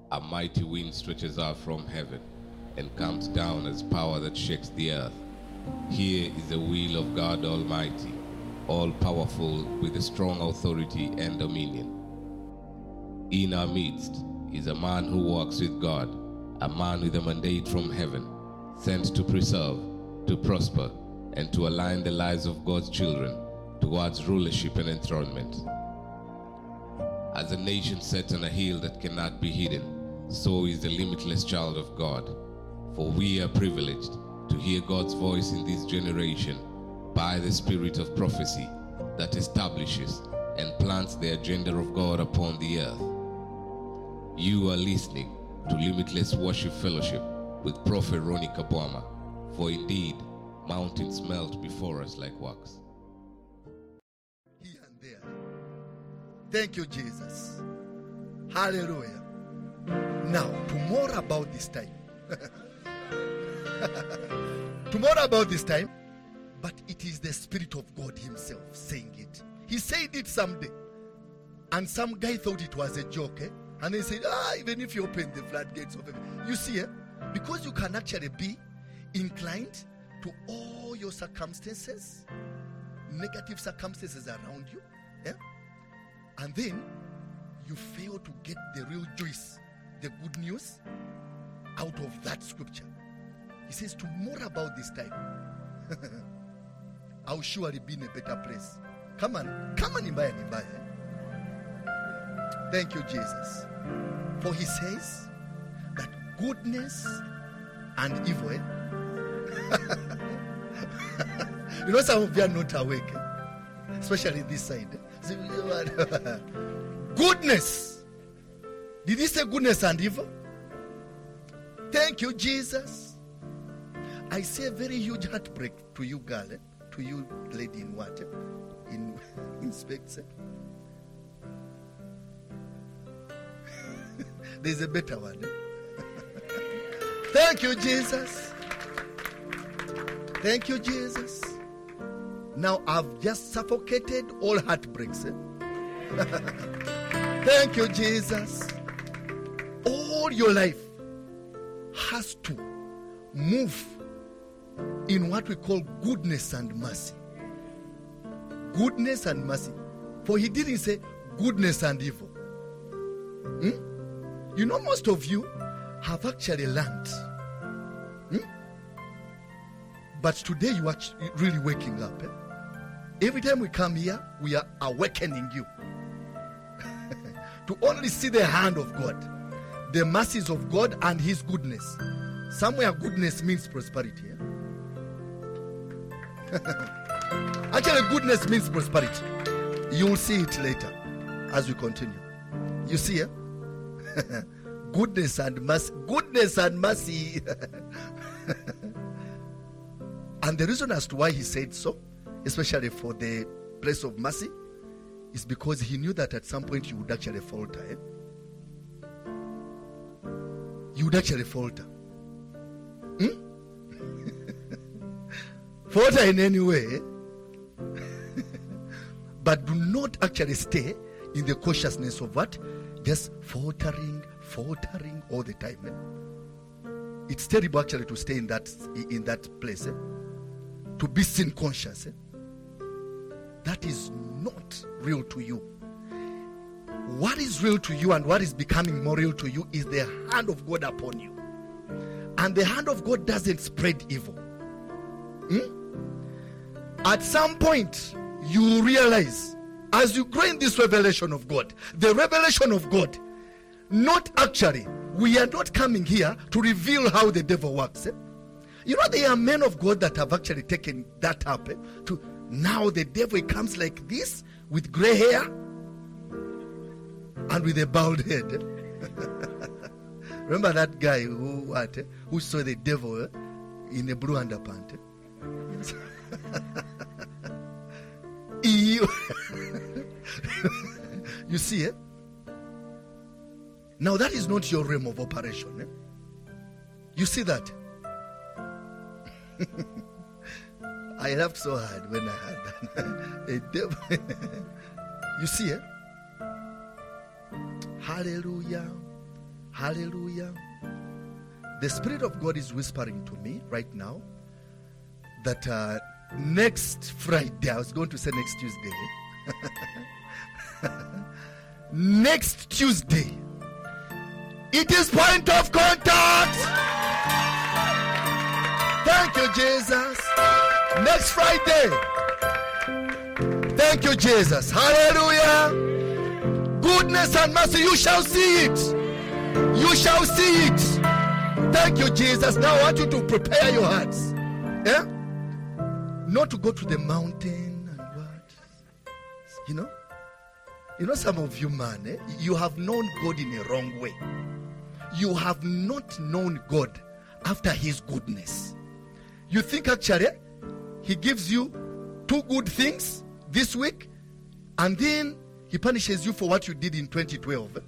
A mighty wind stretches out from heaven and comes down as power that shakes the earth. Here is the will of God Almighty, all-powerful with a strong authority and dominion. In our midst is a man who walks with God, a man with a mandate from heaven, sent to preserve, to prosper, and to align the lives of God's children towards rulership and enthronement. As a nation set on a hill that cannot be hidden, so is the limitless child of God. For we are privileged to hear God's voice in this generation by the spirit of prophecy that establishes and plants the agenda of God upon the earth. You are listening to Limitless Worship Fellowship with Prophet Ronnie Kabwama, for indeed mountains melt before us like wax. Here and there. Thank you, Jesus. Hallelujah. Now, tomorrow about this time. Tomorrow about this time. But it is the Spirit of God himself saying it. He said it someday. And some guy thought it was a joke. And they said, even if you open the floodgates of heaven. You see, because you can actually be inclined to all your circumstances, negative circumstances around you, and then you fail to get the real juice, the good news out of that scripture. He says, tomorrow about this time, I'll surely be in a better place. Come on, Imbaya. Thank you, Jesus. For he says that goodness and evil, you know, some of you are not awake, especially this side. Goodness. Did he say goodness and evil? Thank you, Jesus. I say a very huge heartbreak to you, girl, to you, lady in what? In specs. There's a better one. Thank you, Jesus. Thank you, Jesus. Now I've just suffocated all heartbreaks. Thank you, Jesus. All your life has to move in what we call goodness and mercy. Goodness and mercy. For he didn't say goodness and evil. You know, most of you have actually learned. But today you are really waking up. Every time we come here, we are awakening you to only see the hand of God, the mercies of God and his goodness. Somewhere goodness means prosperity. Actually, goodness means prosperity. You will see it later as we continue. You see, goodness and mercy. Goodness and mercy. And the reason as to why he said so, especially for the place of mercy, is because he knew that at some point you would actually falter. You would actually falter. Falter in any way. But do not actually stay in the cautiousness of what? Just faltering all the time. It's terrible actually to stay in that place. To be sin conscious. That is not real to you. What is real to you and what is becoming more real to you is the hand of God upon you. And the hand of God doesn't spread evil. At some point, you realize, as you grow in this revelation of God, the revelation of God, not actually, we are not coming here to reveal how the devil works. You know, there are men of God that have actually taken that up. To now the devil comes like this with gray hair and with a bald head. Remember that guy who saw the devil in a blue underpant? You see, now that is not your realm of operation. You see that? I laughed so hard when I heard that. A devil. You see, Hallelujah. Hallelujah. The Spirit of God is whispering to me right now that next Friday, I was going to say next Tuesday, next Tuesday, it is point of contact. Thank you, Jesus. Next Friday. Thank you, Jesus. Hallelujah. Goodness and mercy, you shall see it. You shall see it. Thank you, Jesus. Now I want you to prepare your hearts. Yeah? Not to go to the mountain and what? You know some of you, man, you have known God in a wrong way. You have not known God after his goodness. You think actually he gives you 2 good things this week and then he punishes you for what you did in 2012.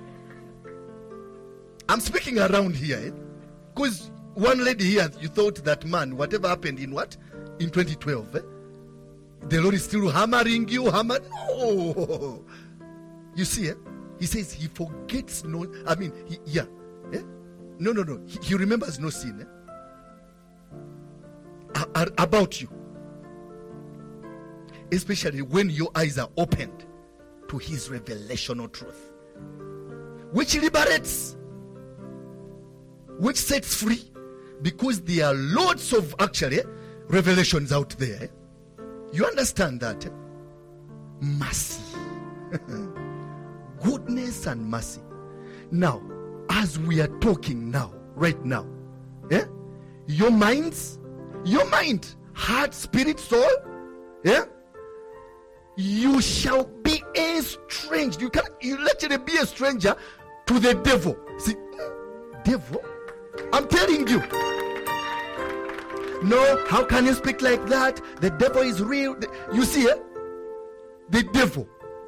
I'm speaking around here because one lady here, you thought that, man, whatever happened in what? In 2012, the Lord is still hammering you. No. You see, he says he forgets no. I mean, no. He remembers no sin about you. Especially when your eyes are opened to his revelational truth, which liberates, which sets free, because there are lots of actually revelations out there. You understand that? Mercy. Goodness and mercy. Now, as we are talking now, right now, your mind, heart, spirit, soul, you shall be estranged. You literally be a stranger to the devil. See, devil? I'm telling you. No, how can you speak like that? The devil is real. You see, the devil.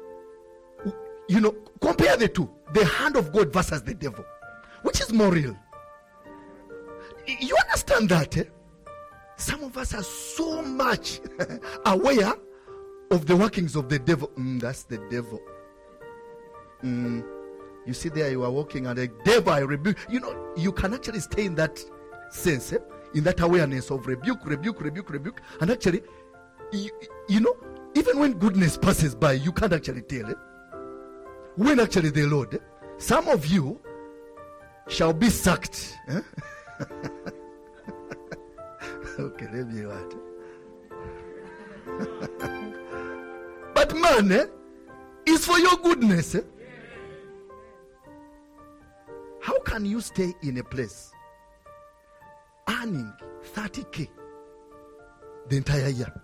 Compare the two. The hand of God versus the devil. Which is more real? You understand that? Some of us are so much aware of the workings of the devil. That's the devil. You see there, you are walking and the devil, I rebuke. You can actually stay in that sense, in that awareness of rebuke. And actually, even when goodness passes by, you can't actually tell. When actually the Lord, some of you shall be sacked. Okay, let me what. But man, is for your goodness. How can you stay in a place earning 30K the entire year?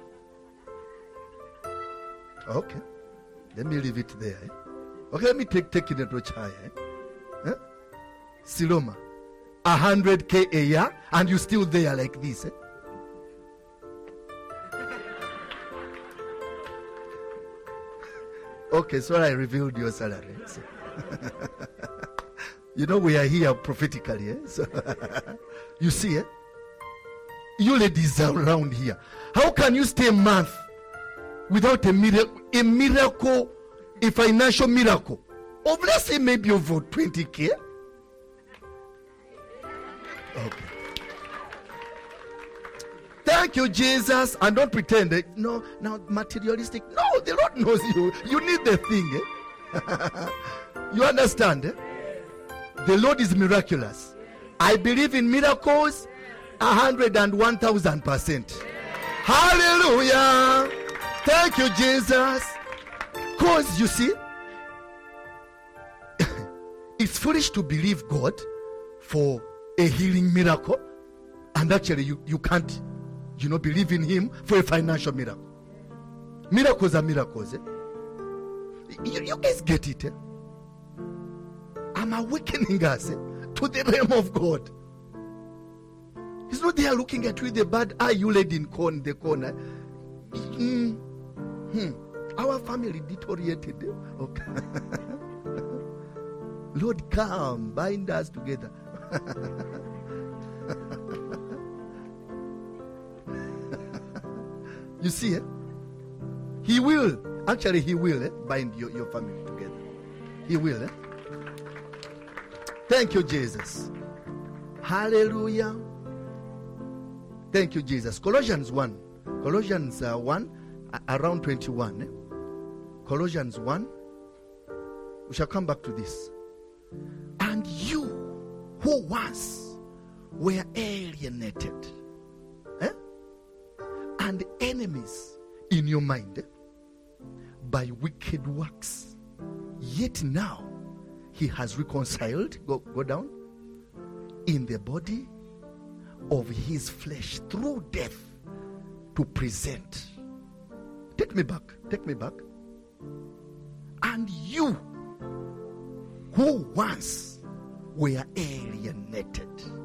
Okay, let me leave it there. Okay, let me take it a notch higher. Siloma, 100K a year, and you still there like this. Okay, so I revealed your salary. So. We are here prophetically. So you see, you ladies are around here. How can you stay a month without a miracle, a financial miracle of, let's say, maybe over 20K? Okay. Thank you, Jesus. And don't pretend that, no, now materialistic. No, the Lord knows you. You need the thing. You understand? The Lord is miraculous. I believe in miracles 101,000%. Hallelujah. Thank you, Jesus. Because you see, it's foolish to believe God for a healing miracle, and actually you can't, believe in him for a financial miracle. Miracles are miracles. You guys get it. I'm awakening us to the realm of God. He's not there looking at you with the bad eye, you laid in the corner. Our family deteriorated. Okay. Lord, come, bind us together. You see, he will. Actually, he will bind your family together. He will. Thank you, Jesus. Hallelujah. Thank you, Jesus. Colossians 1. Colossians 1, around 21. Colossians 1. We shall come back to this. And you who once were alienated and enemies in your mind by wicked works, yet now he has reconciled, go down, in the body of his flesh through death to present. Take me back. And you who once were alienated.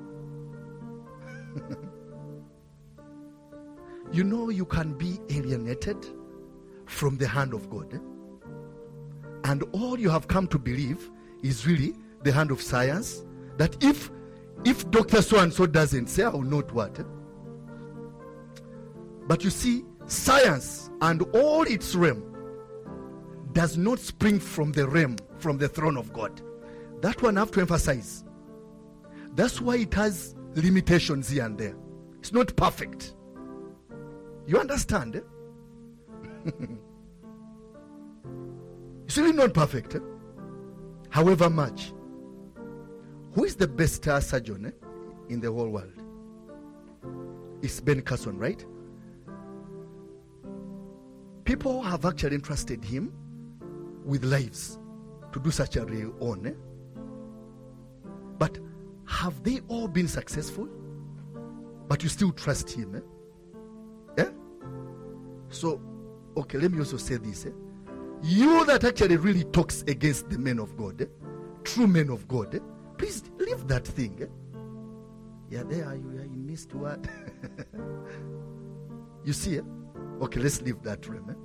You know you can be alienated from the hand of God. And all you have come to believe is really the hand of science, that if Dr. So-and-so doesn't say, I will not what. But you see, science and all its realm does not spring from the realm, from the throne of God. That one I have to emphasize. That's why it has limitations here and there. It's not perfect. You understand? It's really not perfect. However much. Who is the best surgeon in the whole world? It's Ben Carson, right? People have actually entrusted him with lives to do surgery on. But have they all been successful? But you still trust him. So, okay, let me also say this. You that actually really talks against the men of God, true men of God, please leave that thing. Yeah, there you missed what? You see? Okay, let's leave that realm.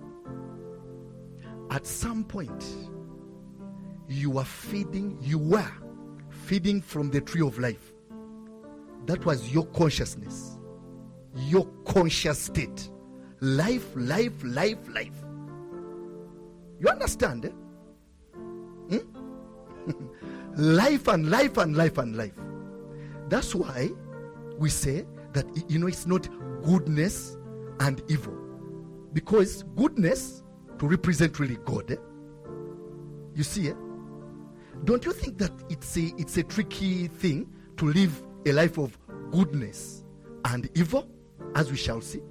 At some point, you were feeding from the tree of life. That was your consciousness, your conscious state. Life. You understand? Life and life. That's why we say that, it's not goodness and evil. Because goodness to represent really God. You see, don't you think that it's a tricky thing to live a life of goodness and evil, as we shall see?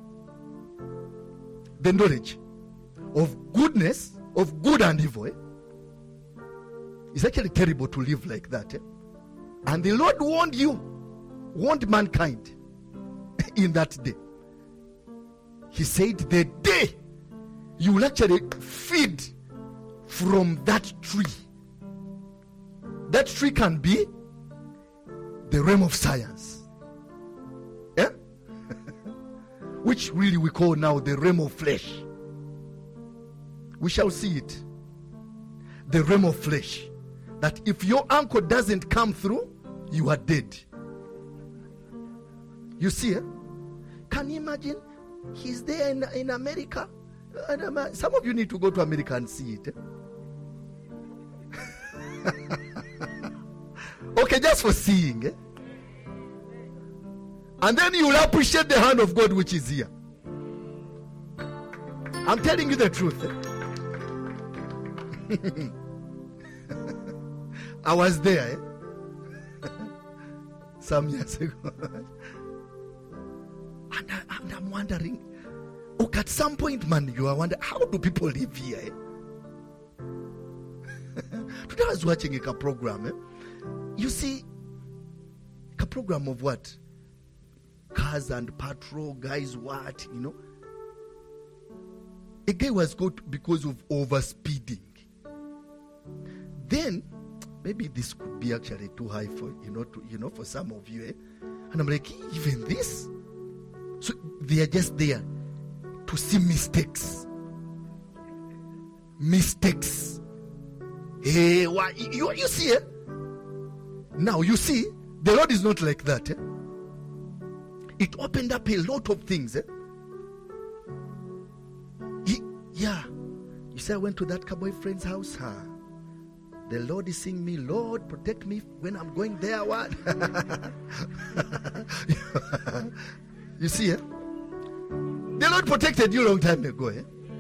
The knowledge of goodness, of good and evil, it's actually terrible to live like that. And the Lord warned mankind in that day. He said, the day you will actually feed from that tree can be the realm of science. Which really we call now the realm of flesh. We shall see it. The realm of flesh. That if your uncle doesn't come through, you are dead. You see, Can you imagine? He's there in America. Some of you need to go to America and see it. Okay, just for seeing. And then you will appreciate the hand of God which is here. I'm telling you the truth. I was there some years ago. And I'm wondering, at some point, man, you are wondering, how do people live here? Today I was watching a program. You see, a program of what? Cars and patrol, guys, what, A guy was caught because of overspeeding. Then, maybe this could be actually too high for, for some of you. And I'm like, even this? So they are just there to see mistakes. Hey, why? You see, Now, you see, the Lord is not like that. It opened up a lot of things. You say, I went to that boyfriend's house. The Lord is seeing me. Lord, protect me when I'm going there. What? You see, the Lord protected you a long time ago.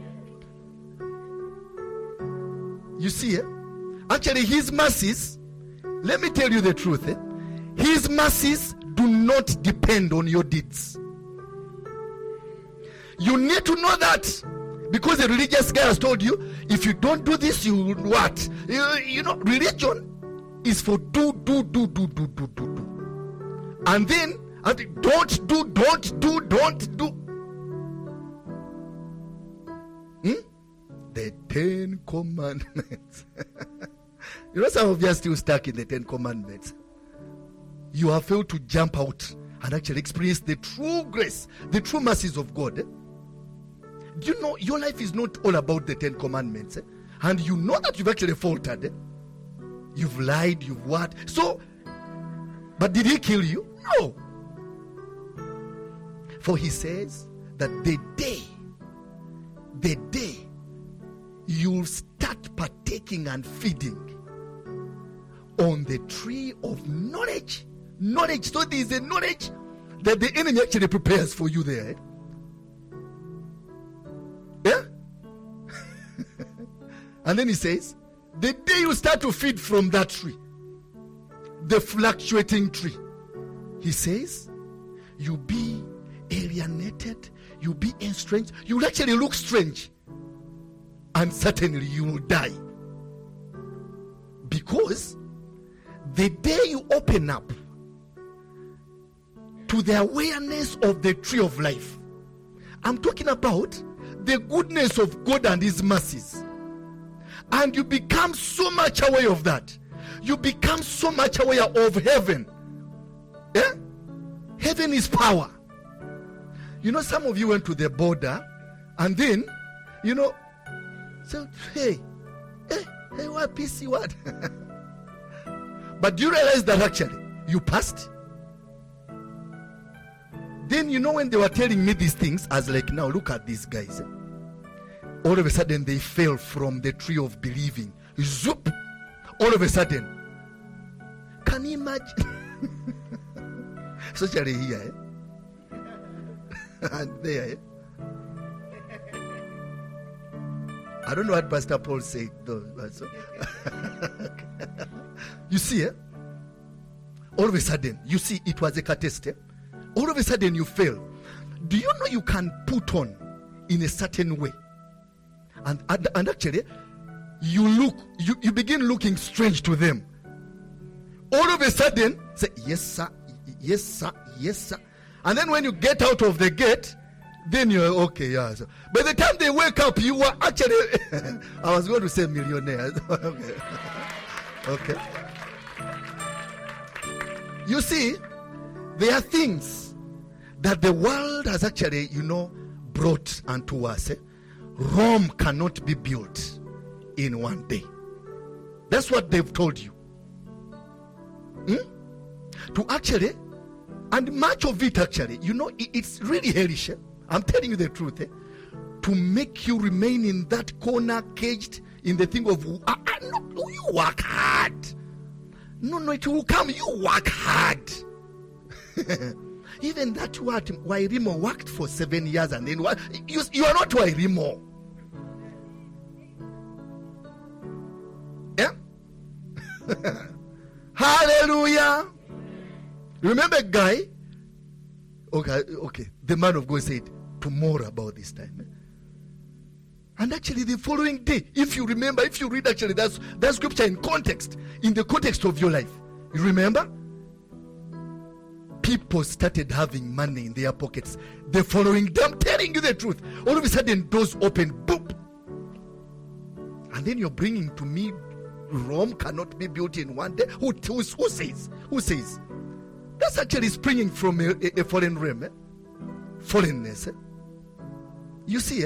You see, actually, His mercies, let me tell you the truth. His mercies do not depend on your deeds. You need to know that. Because the religious guy has told you, if you don't do this, you will what? You know, religion is for do. And then, don't do. The 10 Commandments. You know, some of you are still stuck in the 10 Commandments. You have failed to jump out and actually experience the true grace, the true mercies of God. Do you know your life is not all about the 10 Commandments? And you know that you've actually faltered. You've lied, you've what? So, but did He kill you? No. For He says that the day you'll start partaking and feeding on the tree of knowledge. So there is a knowledge that the enemy actually prepares for you there. Yeah? And then He says, the day you start to feed from that tree, the fluctuating tree, He says, you'll be alienated, you'll be estranged, you'll actually look strange. And certainly you will die. Because the day you open up to the awareness of the tree of life, I'm talking about the goodness of God and His mercies, and you become so much aware of that, you become so much aware of heaven. Yeah? Heaven is power. You know, some of you went to the border and then, you know, so, hey, what PC, what? But do you realize that actually you passed? Then, you know, when they were telling me these things, I was like, now look at these guys. All of a sudden they fell from the tree of believing. Zoop! All of a sudden. Can you imagine? Especially here. And there. I don't know what Pastor Paul said though. So. You see, all of a sudden, you see it was a catastrophe. All of a sudden you fail. Do you know you can put on in a certain way? And actually, you begin looking strange to them. All of a sudden, say, yes sir, yes sir, yes sir. And then when you get out of the gate, then you're okay, yeah. So, by the time they wake up, you were actually, I was going to say millionaire. Okay. You see, there are things that the world has actually, you know, brought unto us. Rome cannot be built in one day. That's what they've told you. To actually, and much of it actually, you know, it's really hellish. I'm telling you the truth. To make you remain in that corner, caged in the thing of, no, you work hard. No, it will come. You work hard. Even that what Wairimo worked for 7 years and then what? You are not Wairimo. Yeah? Hallelujah. Remember a guy? Okay. The man of God said, tomorrow about this time. And actually the following day, if you remember, if you read actually that scripture in the context of your life, you remember? People started having money in their pockets. The following day, I'm telling you the truth. All of a sudden, doors open, boop. And then you're bringing to me, Rome cannot be built in one day. Who says? Who says? That's actually springing from a foreign realm. Foreignness. You see,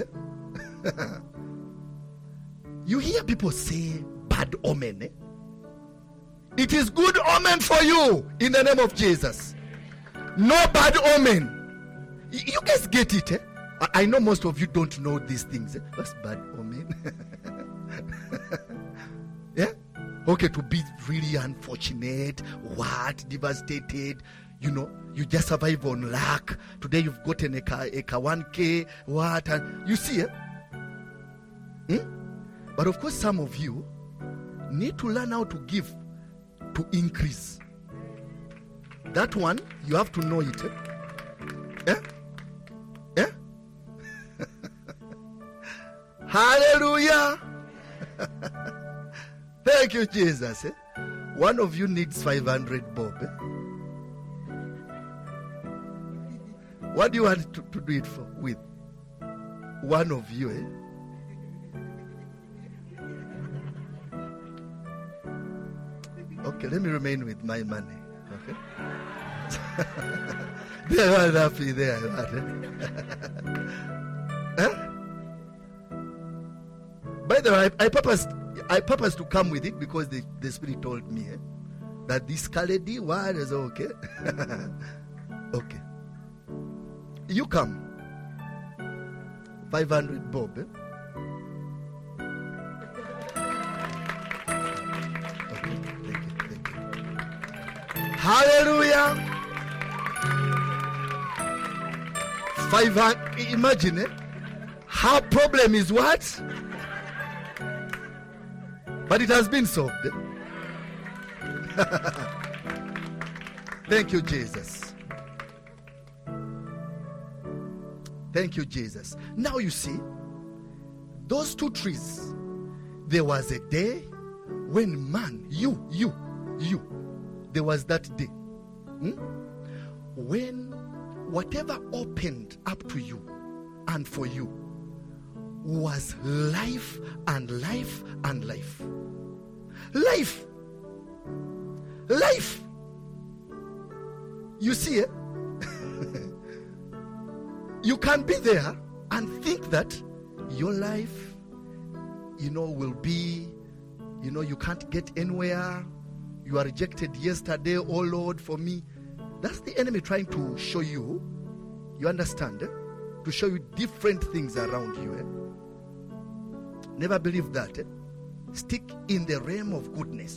you hear people say bad omen. It is good omen for you in the name of Jesus. No bad omen. You guys get it. I know most of you don't know these things. What's bad omen? Yeah? Okay, to be really unfortunate, devastated, you just survive on luck. Today you've gotten a car 1K, and you see, But of course, some of you need to learn how to give to increase. That one, you have to know it. Hallelujah. Thank you, Jesus. One of you needs 500 bob. What do you want to do it for with? One of you, Okay, let me remain with my money. Okay. They are happy there. By the way, I purposed to come with it because the Spirit told me that this Kaledi word is okay. Okay. You come. 500 bob. Okay, thank you. Hallelujah. 500. Imagine it. Her problem is what? But it has been solved. Thank you, Jesus. Thank you, Jesus. Now you see, those two trees, there was a day when man, you, there was that day. When whatever opened up to you and for you was life and life and life. Life. Life. You see, you can be there and think that your life, will be, you can't get anywhere. You are rejected yesterday, oh Lord, for me. That's the enemy trying to show you, you understand, to show you different things around you. Never believe that. Stick in the realm of goodness.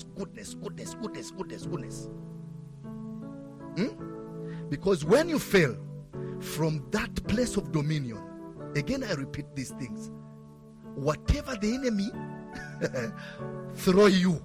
Because when you fail from that place of dominion, again I repeat these things, whatever the enemy throw you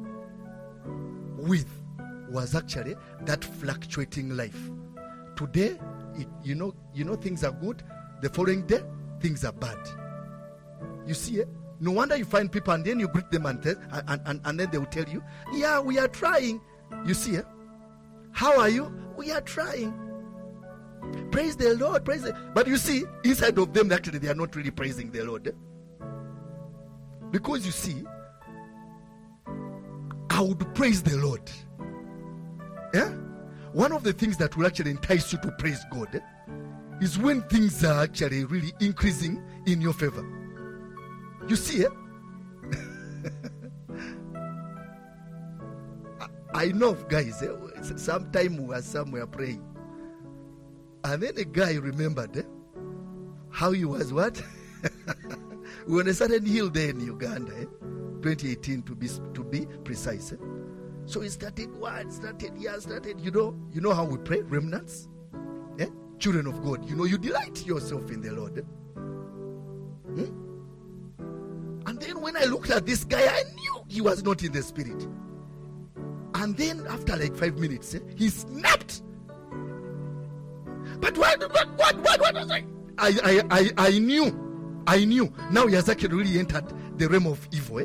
with was actually that fluctuating life. Today, things are good. The following day, things are bad. You see it? No wonder you find people and then you greet them and then they will tell you, yeah, we are trying. You see it? How are you? We are trying. Praise the Lord. But you see, inside of them, actually, they are not really praising the Lord. Because you see, I would praise the Lord. Yeah? One of the things that will actually entice you to praise God is when things are actually really increasing in your favor. You see it? I know of guys, sometime we were somewhere praying. And then a guy remembered how he was what? We were on a certain hill there in Uganda, 2018 to be precise. So he started, you know how we pray, remnants? Children of God, you delight yourself in the Lord. And then when I looked at this guy, I knew he was not in the spirit. And then after like 5 minutes, he snapped. But what was I knew. Now he has actually really entered the realm of evil.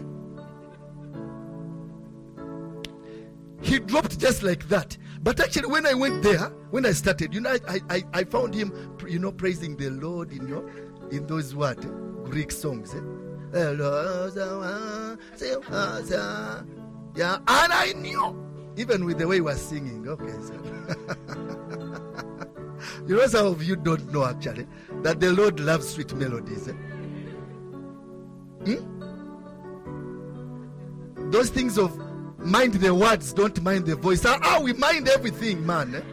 He dropped just like that. But actually when I went there, when I started, I found him, praising the Lord in those Greek songs. Yeah, and I knew, even with the way he was singing. Okay, so some of you don't know actually that the Lord loves sweet melodies. Those things of mind the words, don't mind the voice. We mind everything, man.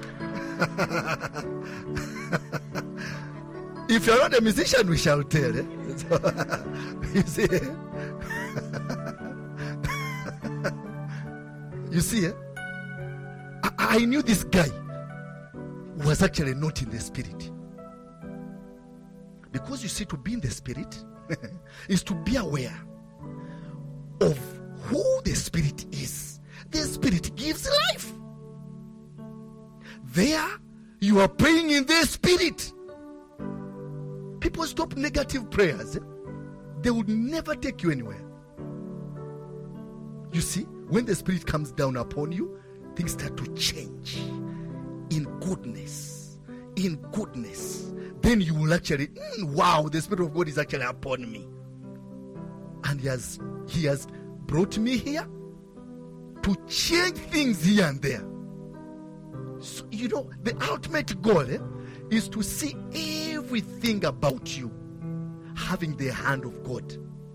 If you're not a musician, we shall tell. So, you see. You see, I knew this guy was actually not in the spirit. Because you see, to be in the spirit is to be aware of who the spirit is. The spirit gives life. There, you are praying in the spirit. People stop negative prayers. They would never take you anywhere. You see, when the spirit comes down upon you, things start to change in goodness. In goodness. Then you will actually, wow, the Spirit of God is actually upon me. And he has brought me here to change things here and there. So, you know, the ultimate goal is to see everything about you having the hand of God.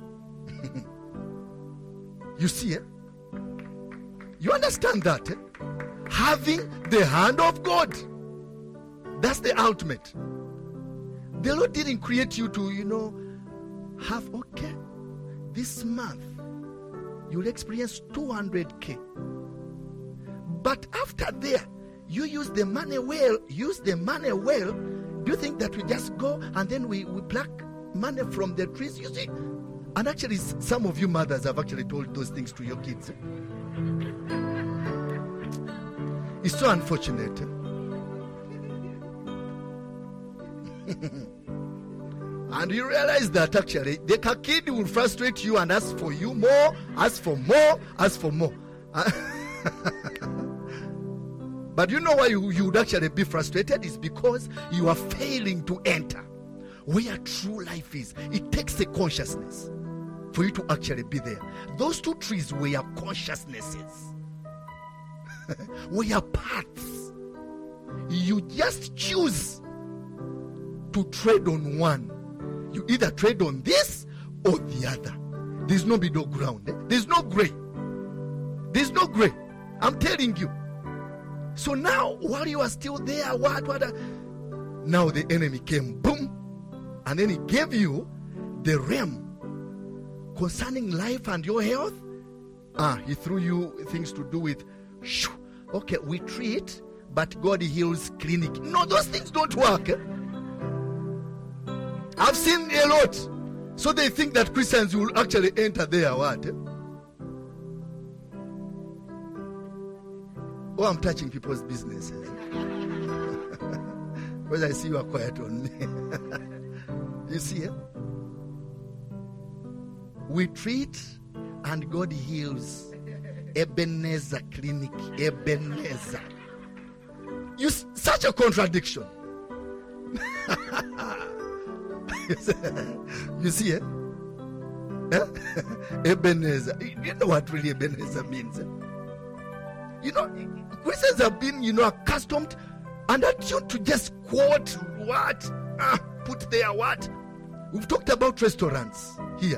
You see, you understand that? Having the hand of God. That's the ultimate. The Lord didn't create you to, have, okay, this month you'll experience 200K. But after there, you use the money well. Do you think that we just go and then we pluck money from the trees? You see? And actually, some of you mothers have actually told those things to your kids. It's so unfortunate. And you realize that actually the kid will frustrate you and ask for you more, ask for more, ask for more. But you know why you would actually be frustrated? Is because you are failing to enter where true life is. It takes a consciousness for you to actually be there. Those two trees were consciousnesses. Were paths. You just choose to tread on one. You either tread on this or the other. There's no middle ground. There's no gray. There's no gray. I'm telling you. So now, while you are still there, now the enemy came, boom, and then he gave you the realm concerning life and your health. He threw you things to do with, okay, we treat, but God heals clinic. No, those things don't work. I've seen a lot. So they think that Christians will actually enter there. What? Oh, I'm touching people's businesses. Because I see you are quiet on me. You see? We treat and God heals. Ebenezer Clinic. Ebenezer. Such a contradiction. You see, Ebenezer. You know what really Ebenezer means? Christians have been, accustomed and attuned to just quote what? Put there what? We've talked about restaurants here.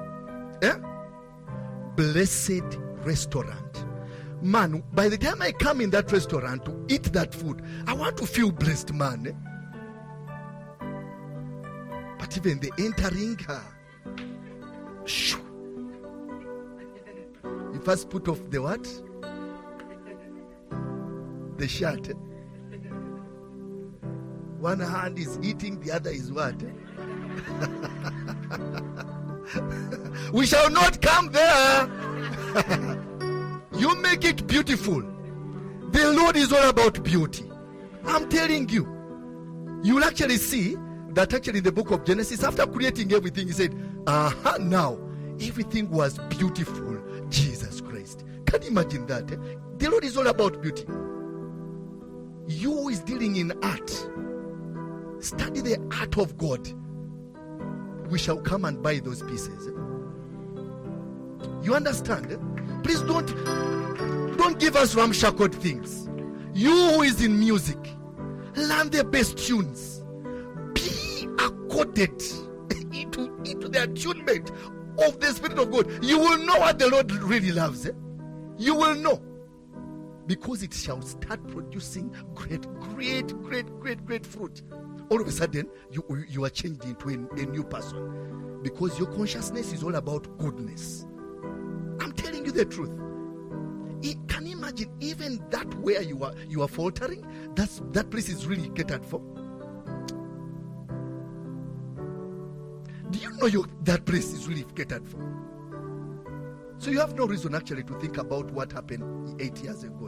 Blessed restaurant. Man, by the time I come in that restaurant to eat that food, I want to feel blessed, man. But even the entering you first put off the what? The shirt. One hand is eating, the other is what? We shall not come there. You make it beautiful. The Lord is all about beauty. I'm telling you. You will actually see that actually in the book of Genesis, after creating everything, he said, now everything was beautiful. Jesus Christ. Can you imagine that? The Lord is all about beauty. You who is dealing in art, study the art of God. We shall come and buy those pieces. You understand? Please don't give us ramshackled things. You who is in music, learn the best tunes. Be accorded into the attunement of the Spirit of God. You will know what the Lord really loves. You will know. Because it shall start producing great fruit. All of a sudden, you are changed into a new person. Because your consciousness is all about goodness. I'm telling you the truth. Can you imagine even that where you are faltering, that place is really catered for. Do you know that place is really catered for? So you have no reason actually to think about what happened 8 years ago.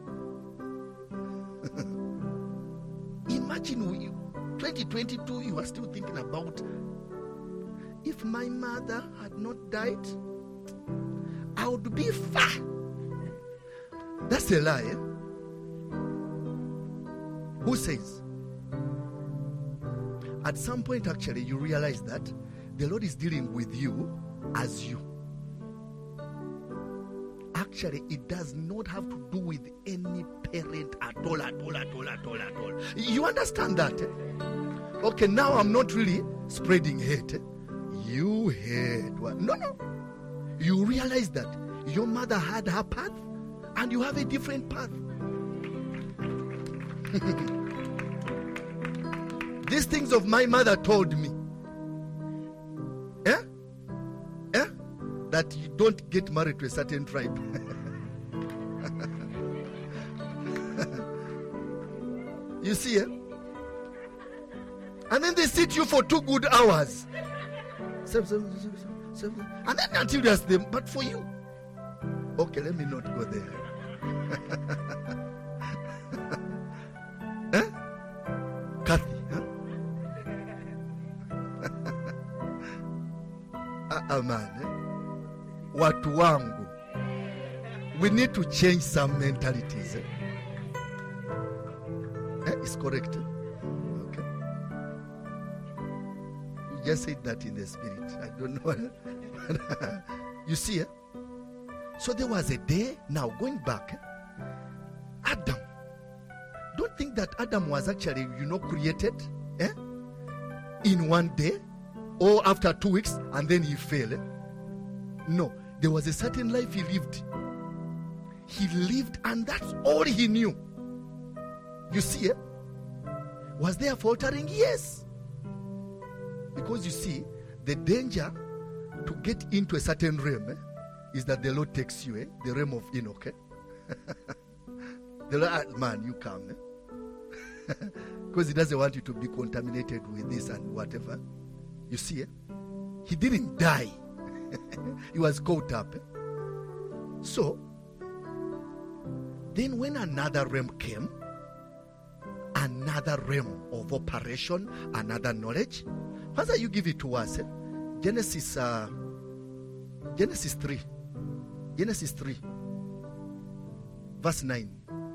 Imagine 2022, you are still thinking about, if my mother had not died, I would be far. That's a lie. Who says? At some point, actually, you realize that the Lord is dealing with you as you. Actually, it does not have to do with any parent at all. You understand that? Okay, now I'm not really spreading hate. You hate what? No. You realize that your mother had her path and you have a different path. These things of my mother told me. That you don't get married to a certain tribe. You see, and then they sit you for 2 good hours. And then until there's them, but for you. Okay, let me not go there. Kathy, man, watu wangu, we need to change some mentalities. It's correct. Okay. You just said that in the spirit. I don't know. You see, so there was a day, now going back, Adam. Don't think that Adam was actually, created in one day or after 2 weeks and then he fell. No, there was a certain life he lived. He lived and that's all he knew. You see, was there faltering? Yes. Because you see, the danger to get into a certain realm is that the Lord takes you, the realm of Enoch. The Lord, man, you come. Because he doesn't want you to be contaminated with this and whatever. You see, he didn't die. He was caught up. So, then when another realm came, another realm of operation, another knowledge, whether you give it to us, Genesis 3, verse 9.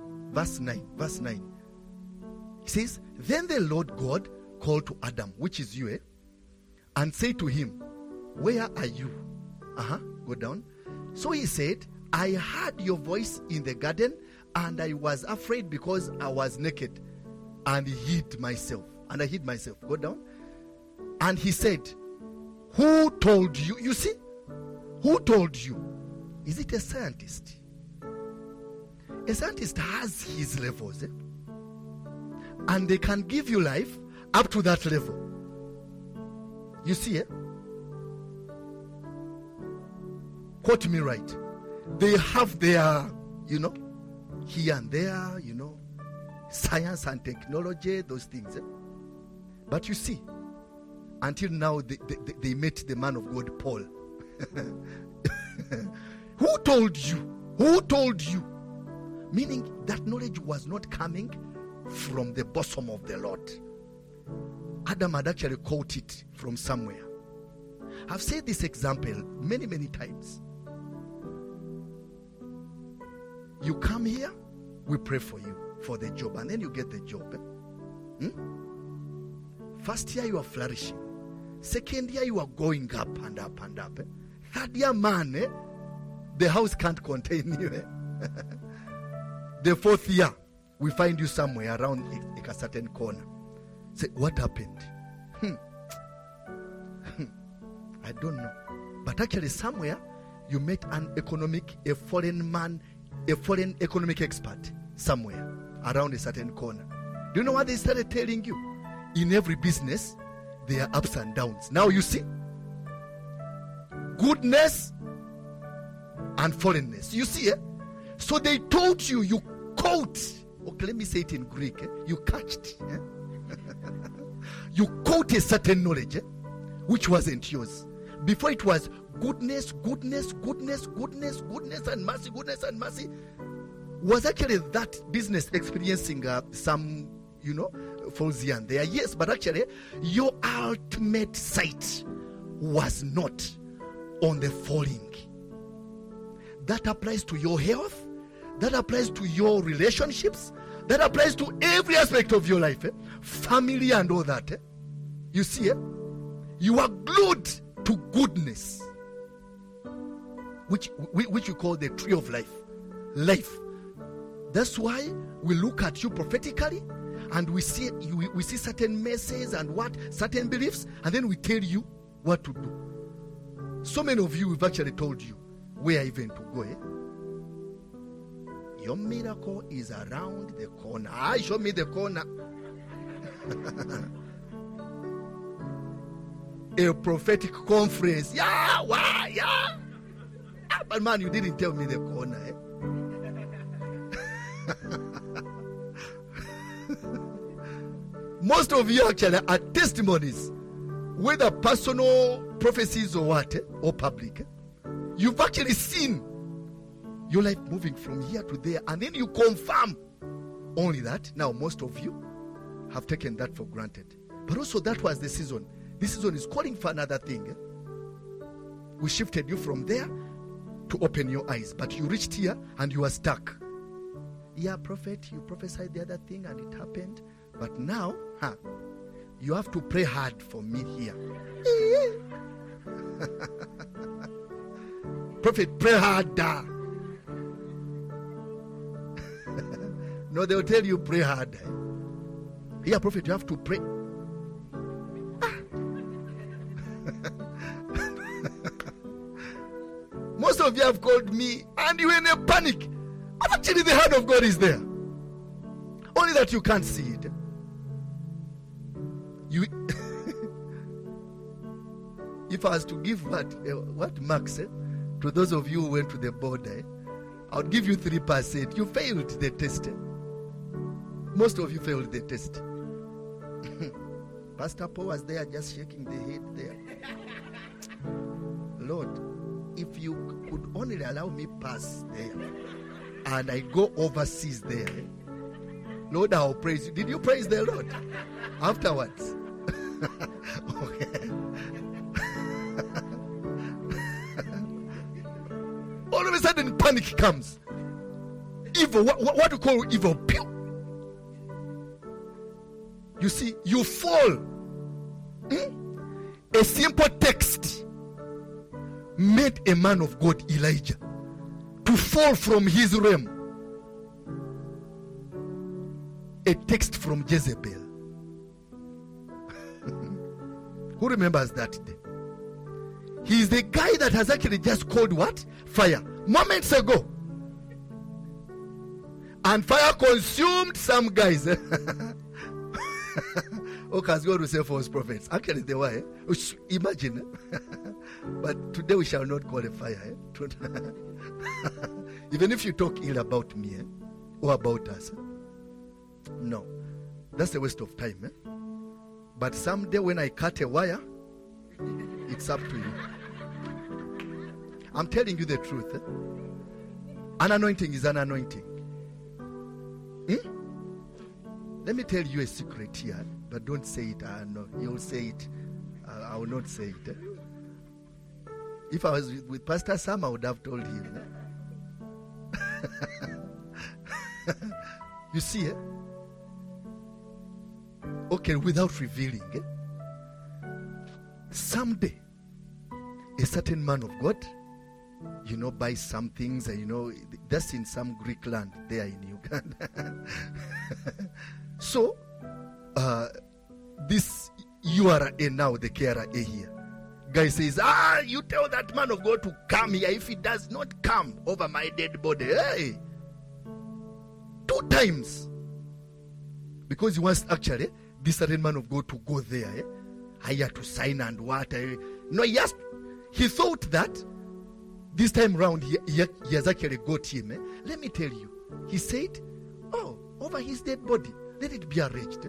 It says, then the Lord God called to Adam, which is you, and said to him, where are you? Go down. So he said, I heard your voice in the garden, and I was afraid because I was naked, and hid myself. Go down. And he said, who told you? You see? Who told you? Is it a scientist? A scientist has his levels. And they can give you life up to that level. You see, quote me right. They have their, here and there, science and technology, those things. But you see, until now, they met the man of God, Paul. Who told you? Who told you? Meaning that knowledge was not coming from the bosom of the Lord. Adam had actually caught it from somewhere. I've said this example many, many times. You come here, we pray for you for the job, and then you get the job. First year you are flourishing. Second year you are going up and up and up. Third year, man, the house can't contain you. The fourth year, we find you somewhere around a certain corner. Say, what happened? I don't know. But actually somewhere, you met a foreign economic expert somewhere around a certain corner. Do you know what they started telling you? In every business, there are ups and downs. Now you see, goodness and foreignness. You see, so So they told you, you caught. Okay, let me say it in Greek. You catched. You caught a certain knowledge which wasn't yours. Before it was goodness, goodness, goodness, goodness, goodness, and mercy, goodness and mercy. Was actually that business experiencing some, falls here and there? Yes, but actually, your ultimate sight was not on the falling. That applies to your health. That applies to your relationships. That applies to every aspect of your life. Family and all that. You see, you are glued to goodness, which you call the tree of life. Life. That's why we look at you prophetically, and we see certain messages and certain beliefs, and then we tell you what to do. So many of you, we've actually told you where even to go. Your miracle is around the corner. Show me the corner. A prophetic conference. Yeah, why? Yeah. But man, you didn't tell me the corner. Most of you actually are testimonies, whether personal prophecies or what, or public. You've actually seen your life moving from here to there, and then you confirm only that. Now, most of you have taken that for granted. But also, that was the season. This season is calling for another thing. We shifted you from there to open your eyes, but you reached here and you are stuck. Yeah, prophet, you prophesied the other thing and it happened, but now, you have to pray hard for me here. Prophet, pray harder. No, they'll tell you pray hard. Yeah, prophet, you have to pray. Most of you have called me and you're in a panic. But actually the hand of God is there. Only that you can't see it. If I was to give what marks to those of you who went to the border, I would give you 3%. You failed the test. Most of you failed the test. Pastor Paul was there just shaking the head there. Lord, if you could only allow me pass there and I go overseas there, Lord, I'll praise you. Did you praise the Lord afterwards? Okay. All of a sudden panic comes. Evil, what do you call evil? Pew. You see, you fall. A simple text made a man of God, Elijah, to fall from his realm. A text from Jezebel. Who remembers that day? He is the guy that has actually just called what? Fire. Moments ago. And fire consumed some guys. Because God will say false prophets. Actually, they were. Imagine. But today we shall not call a fire. Even if you talk ill about me or about us. No. That's a waste of time. But someday when I cut a wire, it's up to you. I'm telling you the truth. An anointing is an anointing. Let me tell you a secret here, but don't say it. No, you'll say it. I will not say it. If I was with Pastor Sam, I would have told him. You see, okay, without revealing, someday, a certain man of God, buys some things, that's in some Greek land there in Uganda. So, this URA now, the KRA here, guy says, you tell that man of God to come here. If he does not come over my dead body, 2 times. Because he wants actually this certain man of God to go there, hire to sign and what. No, he thought that this time round, he has actually got him. Let me tell you. He said, oh, over his dead body, let it be arranged.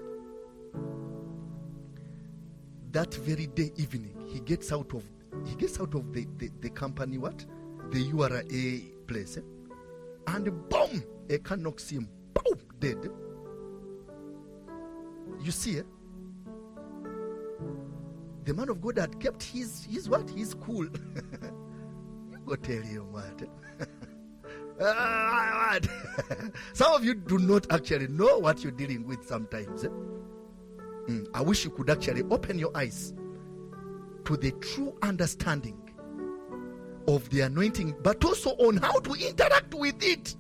That very day evening, he gets out of the company, what? The URA place. And boom! A car knocks him. Boom! Dead. You see, the man of God had kept his what? His cool. You go tell him what? What? Some of you do not actually know what you're dealing with sometimes. I wish you could actually open your eyes to the true understanding of the anointing, but also on how to interact with it.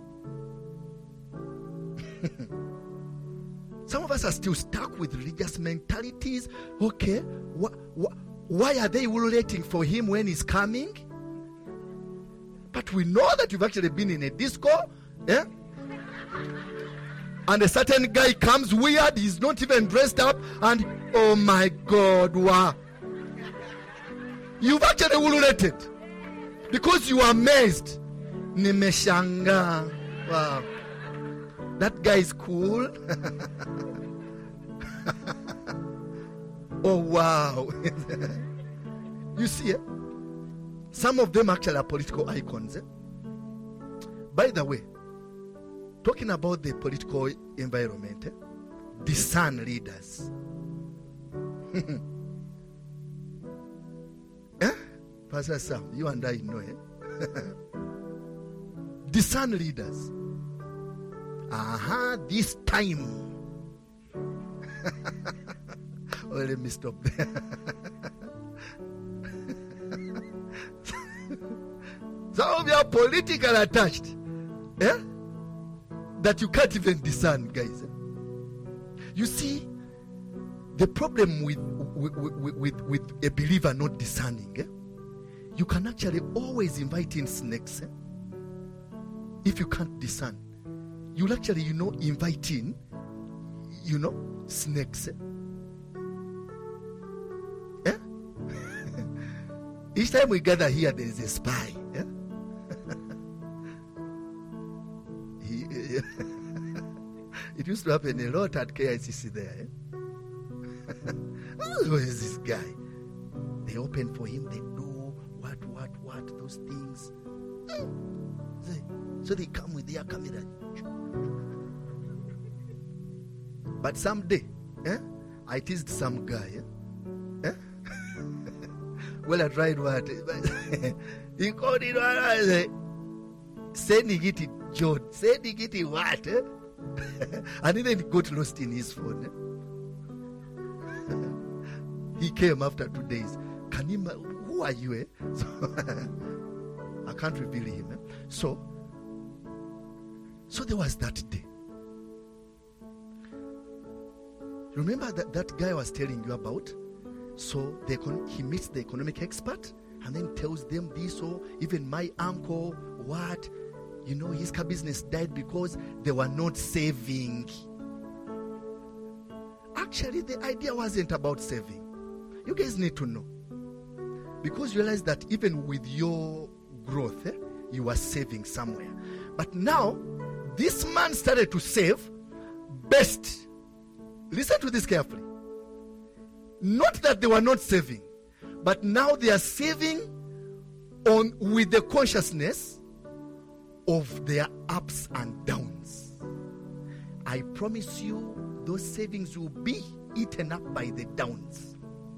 Some of us are still stuck with religious mentalities. Okay, why are they waiting for him when he's coming? But we know that you've actually been in a disco, and a certain guy comes weird, he's not even dressed up, and oh my God, wow. You've actually ululated because you are amazed. Nimeshanga. Wow. That guy is cool. Oh wow. You see, some of them actually are political icons. By the way, talking about the political environment, the Sun leaders. Pastor Sam, you and I know it. The Sun leaders. This time. Oh, let me stop there. Some of you are politically attached. That you can't even discern, guys. You see, the problem with a believer not discerning, you can actually always invite in snakes. If you can't discern, you'll actually, invite in, snakes. Each time we gather here, there is a spy. It used to happen a lot at KICC there. Who is this guy? They open for him, they do what, those things. So they come with their camera. But someday, I teased some guy. Well, I tried what? He called it sending it to John. Sending it to what? And then he got lost in his phone. He came after 2 days. Who are you? So, I can't reveal him. So there was that day. Remember that guy I was telling you about? So he meets the economic expert and then tells them this, or even my uncle, what? His car business died because they were not saving. Actually, the idea wasn't about saving. You guys need to know. Because you realize that even with your growth, you are saving somewhere. But now, this man started to save best. Listen to this carefully. Not that they were not saving, but now they are saving with the consciousness of their ups and downs. I promise you, those savings will be eaten up by the downs.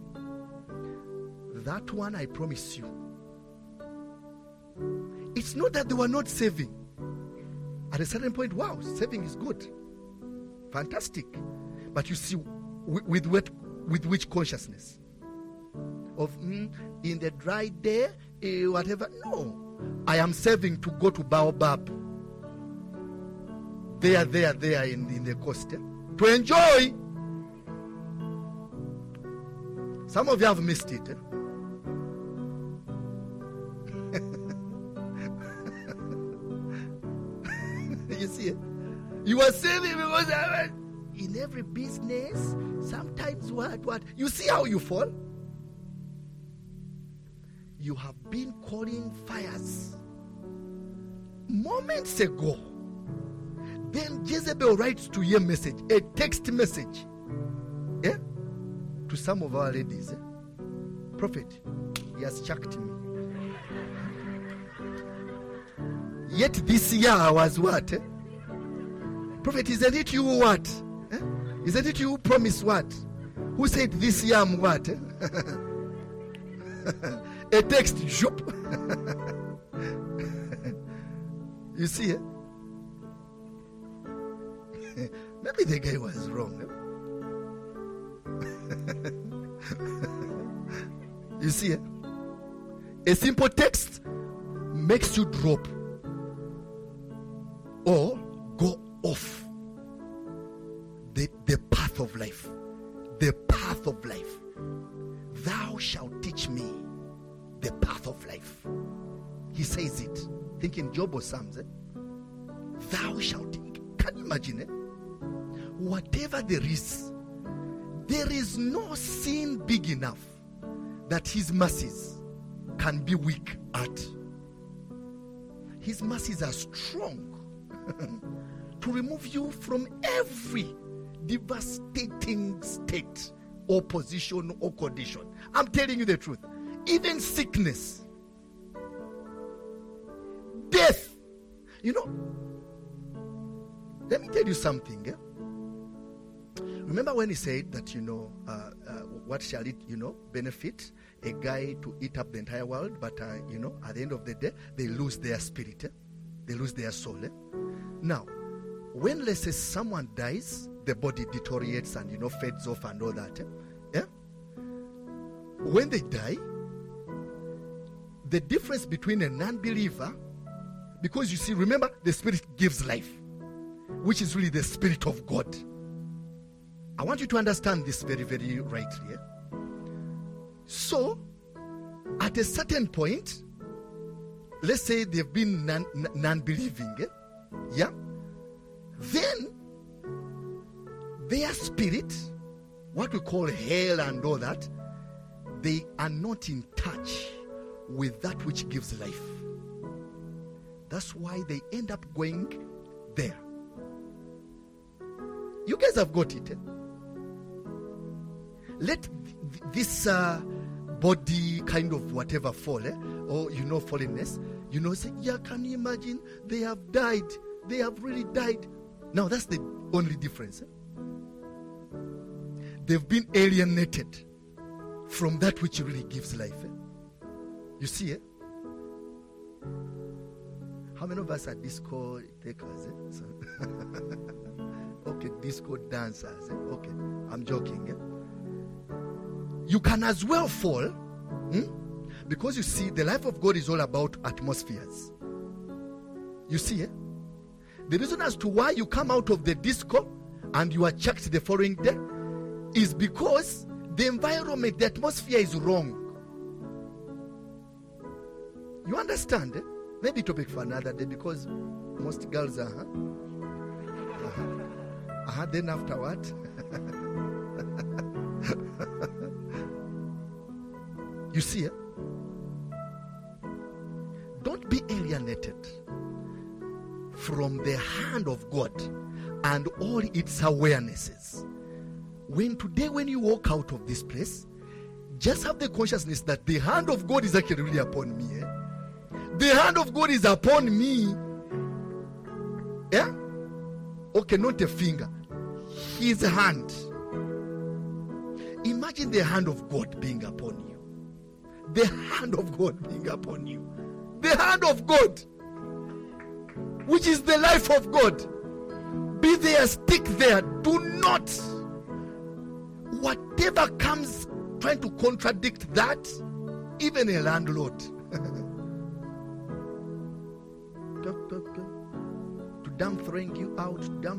That one, I promise you. It's not that they were not saving. At a certain point, wow, saving is good. Fantastic. But you see, with which consciousness? Of in the dry day, whatever. No. I am saving to go to Baobab. There in the coast. To enjoy. Some of you have missed it. You see it? You are saving because in every business, sometimes what? You see how you fall? you have been calling fires moments ago. Then Jezebel writes to you a message, a text message, yeah, to some of our ladies. Prophet, he has chucked me. Yet this year I was what? Prophet, isn't it you what? Isn't it you who promised what? Who said this year I'm what? A text, shoop. You see, maybe the guy was wrong. You see, a simple text makes you drop or go off the path of life. The path of life. Thou shalt teach me the path of life. He says it. Think in Job or Psalms. Thou shalt. Can you imagine it? Whatever there is no sin big enough that his mercies can be weak at. His mercies are strong to remove you from every devastating state or position or condition. I'm telling you the truth. Even sickness, death. You know, let me tell you something. Remember when he said that, what shall it, benefit a guy to eat up the entire world, but, at the end of the day, they lose their spirit. They lose their soul. Now, when, let's say, someone dies, the body deteriorates and, fades off and all that. When they die, the difference between a non-believer, because you see, remember, the spirit gives life, which is really the spirit of God. I want you to understand this very, very rightly. So, at a certain point, let's say they've been non-believing, then their spirit, what we call hell and all that, they are not in touch with that which gives life. That's why they end up going there. You guys have got it. Let this body kind of whatever fall, or fallenness, say, yeah, can you imagine? They have died. They have really died. Now that's the only difference. They've been alienated from that which really gives life. You see, How many of us are disco takers? So okay, disco dancers. Okay, I'm joking. You can as well fall, because you see, the life of God is all about atmospheres. You see, the reason as to why you come out of the disco and you are chucked the following day is because the environment, the atmosphere is wrong. You understand? Maybe topic for another day, because most girls are. Then after what? You see, don't be alienated from the hand of God and all its awarenesses. When you walk out of this place, just have the consciousness that the hand of God is actually really upon me. The hand of God is upon me. Yeah? Okay, not a finger. His hand. Imagine the hand of God being upon you. The hand of God being upon you. The hand of God, which is the life of God. Be there, stick there. Do not. Whatever comes trying to contradict that, even a landlord. To damn throwing you out,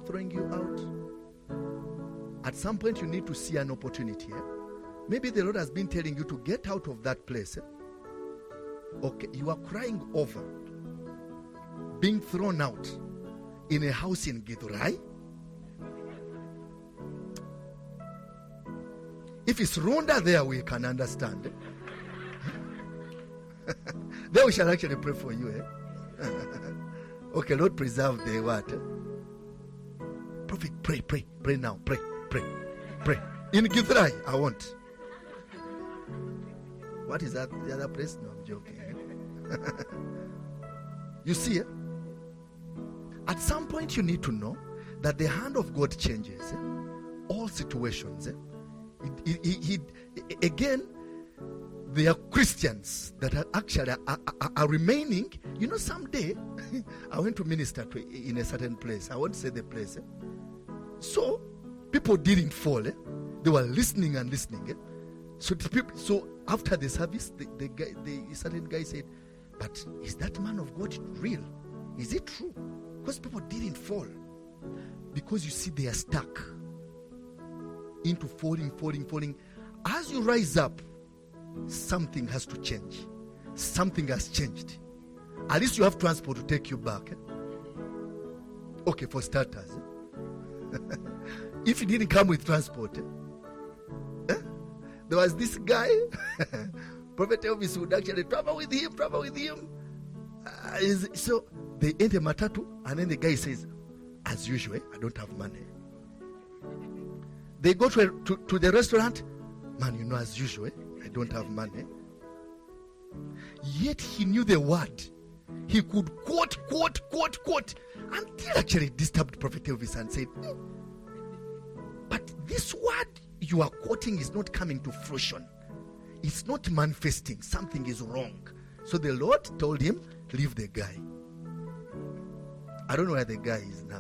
At some point you need to see an opportunity. Maybe the Lord has been telling you to get out of that place. Okay, you are crying over being thrown out in a house in Githurai. If it's Rwanda there, we can understand. Then we shall actually pray for you. Okay, Lord, preserve the what? Prophet, pray now. Pray. In Githrai, I want. What is that? The other place? No, I'm joking. You see, at some point you need to know that the hand of God changes all situations. Again, there are Christians that are actually are remaining. You know, someday I went to minister in a certain place. I won't say the place. So people didn't fall. They were listening and listening. So after the service, the certain guy said, "But is that man of God real? Is it true?" Because people didn't fall. Because you see, they are stuck into falling. As you rise up, something has to change. Something has changed. At least you have transport to take you back. Okay, for starters. If you didn't come with transport, there was this guy, Prophet Elvis would actually travel with him. So they enter matatu, and then the guy says, "As usual, I don't have money." They go to the restaurant. "Man, you know, as usual, I don't have money." Yet he knew the word. He could quote, until actually disturbed Prophet Elvis and said, "But this word you are quoting is not coming to fruition. It's not manifesting. Something is wrong." So the Lord told him, "Leave the guy." I don't know where the guy is now.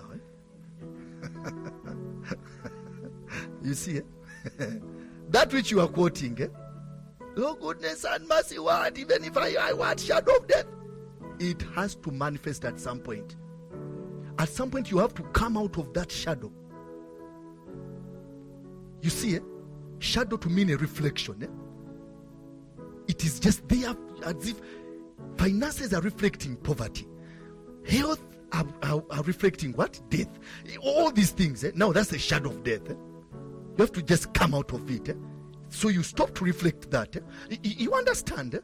You see, that which you are quoting, "Lord, goodness and mercy, what? Even if I want shadow of death," it has to manifest at some point. At some point, you have to come out of that shadow. You see, shadow to mean a reflection. It is just there as if finances are reflecting poverty. Health are reflecting what? Death. All these things. Now that's a shadow of death. You have to just come out of it. So you stop to reflect that. You understand?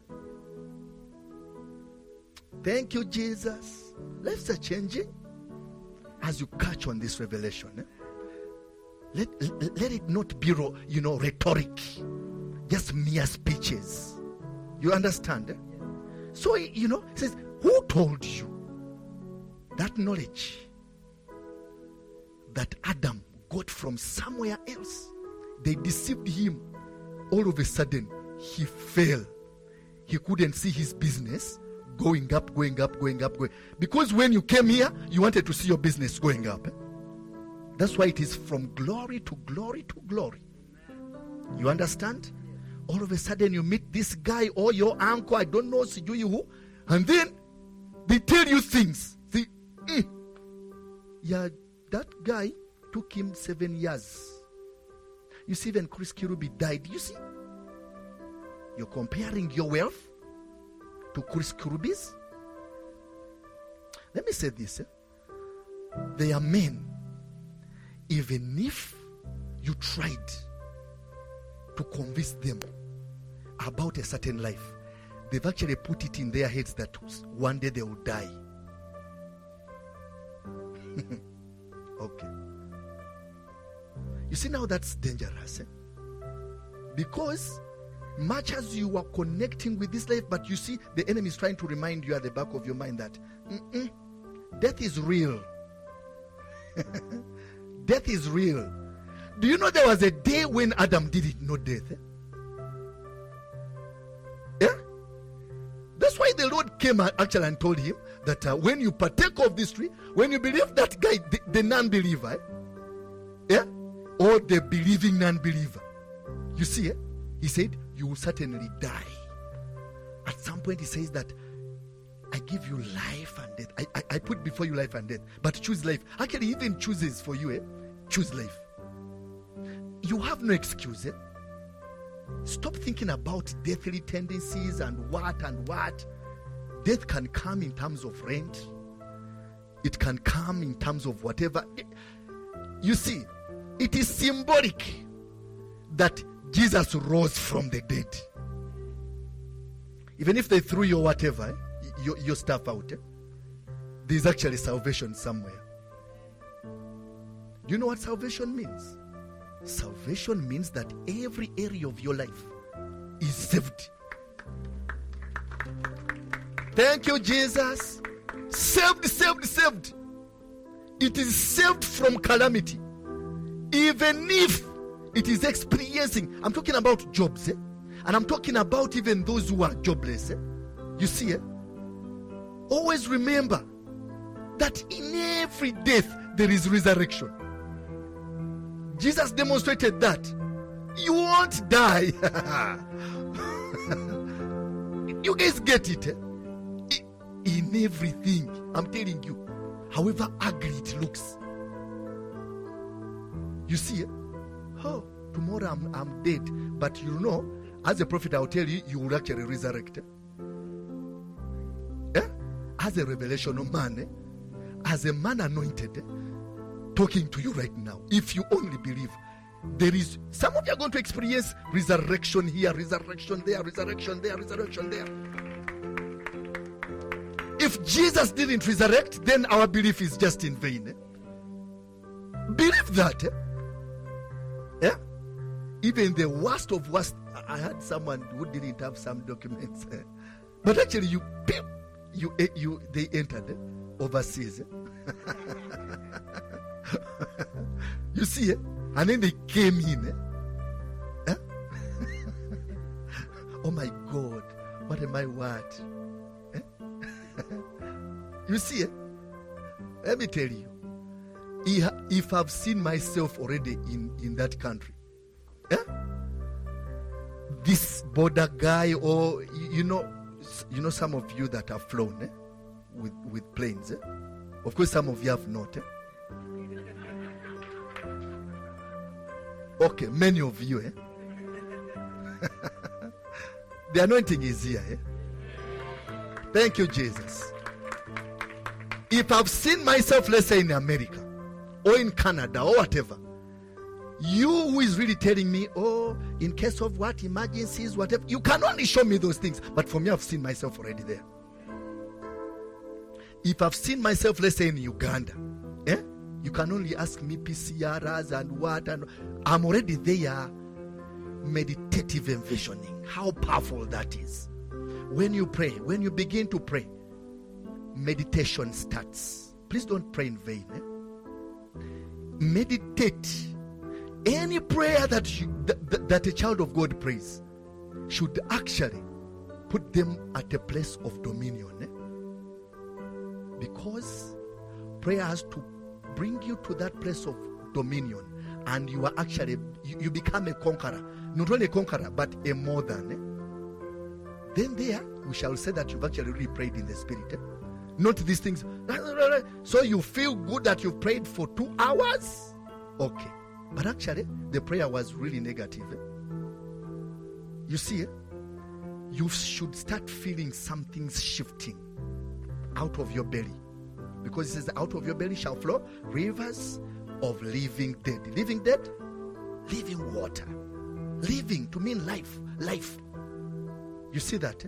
Thank you, Jesus. Lives are changing as you catch on this revelation. Let it not be, rhetoric, just mere speeches. You understand? So, it says, who told you that knowledge that Adam got from somewhere else? They deceived him. All of a sudden, he fell. He couldn't see his business going up. Because when you came here, you wanted to see your business going up. That's why it is from glory to glory to glory. You understand? All of a sudden you meet this guy or your uncle, I don't know, who, and then they tell you things. Yeah, that guy took him 7 years. You see, when Chris Kirubi died, you see, you're comparing your wealth to Chris Kirubi's. Let me say this. They are men. Even if you tried to convince them about a certain life, they've actually put it in their heads that one day they will die. Okay. You see, now that's dangerous. Because much as you are connecting with this life, but you see, the enemy is trying to remind you at the back of your mind that death is real. Death is real. Do you know there was a day when Adam didn't know death? Yeah? That's why the Lord came actually and told him that when you partake of this tree, when you believe that guy, the non-believer, yeah, or the believing non-believer, you see, he said, you will certainly die. At some point he says that I give you life and death. I put before you life and death, but choose life. Actually, he even chooses for you. Choose life. You have no excuse. Stop thinking about deathly tendencies and what. Death can come in terms of rent. It can come in terms of whatever. You see, it is symbolic that Jesus rose from the dead. Even if they threw your whatever, your stuff out, there's actually salvation somewhere. Do you know what salvation means? Salvation means that every area of your life is saved. Thank you, Jesus. Saved, saved, saved. It is saved from calamity. Even if it is experiencing, I'm talking about jobs, and I'm talking about even those who are jobless. You see, always remember that in every death there is resurrection. Jesus demonstrated that. You won't die. You guys get it? In everything, I'm telling you, however ugly it looks. You see, oh, tomorrow I'm dead. But you know, as a prophet, I'll tell you, you will actually resurrect. As a revelational man, as a man anointed, talking to you right now, if you only believe, there is, some of you are going to experience resurrection here, resurrection there, resurrection there, resurrection there. If Jesus didn't resurrect, then our belief is just in vain. Believe that. Even the worst of worst, I had someone who didn't have some documents, but actually they entered overseas. You see, and then they came in. Oh my God, what am I what? You see, let me tell you, if I've seen myself already in that country, this border guy, or you know some of you that have flown with planes, of course some of you have not. Okay, many of you. The anointing is here. Thank you, Jesus. If I've seen myself, let's say in America or in Canada or whatever, you who is really telling me, oh, in case of what, emergencies, whatever, you can only show me those things. But for me, I've seen myself already there. If I've seen myself, let's say in Uganda, you can only ask me PCRs and what, and I'm already there. Meditative envisioning, how powerful that is. When you pray, when you begin to pray, meditation starts. Please don't pray in vain. Meditate. Any prayer that a child of God prays should actually put them at a place of dominion. Because prayer has to bring you to that place of dominion, and you are actually, you become a conqueror. Not only a conqueror, but a more than. Then there, we shall say that you've actually really prayed in the spirit. Not these things. So you feel good that you've prayed for 2 hours? Okay. But actually, the prayer was really negative. You see, you should start feeling something's shifting out of your belly. Because it says, out of your belly shall flow rivers of living dead. Living dead? Living water. Living to mean life. Life. You see that?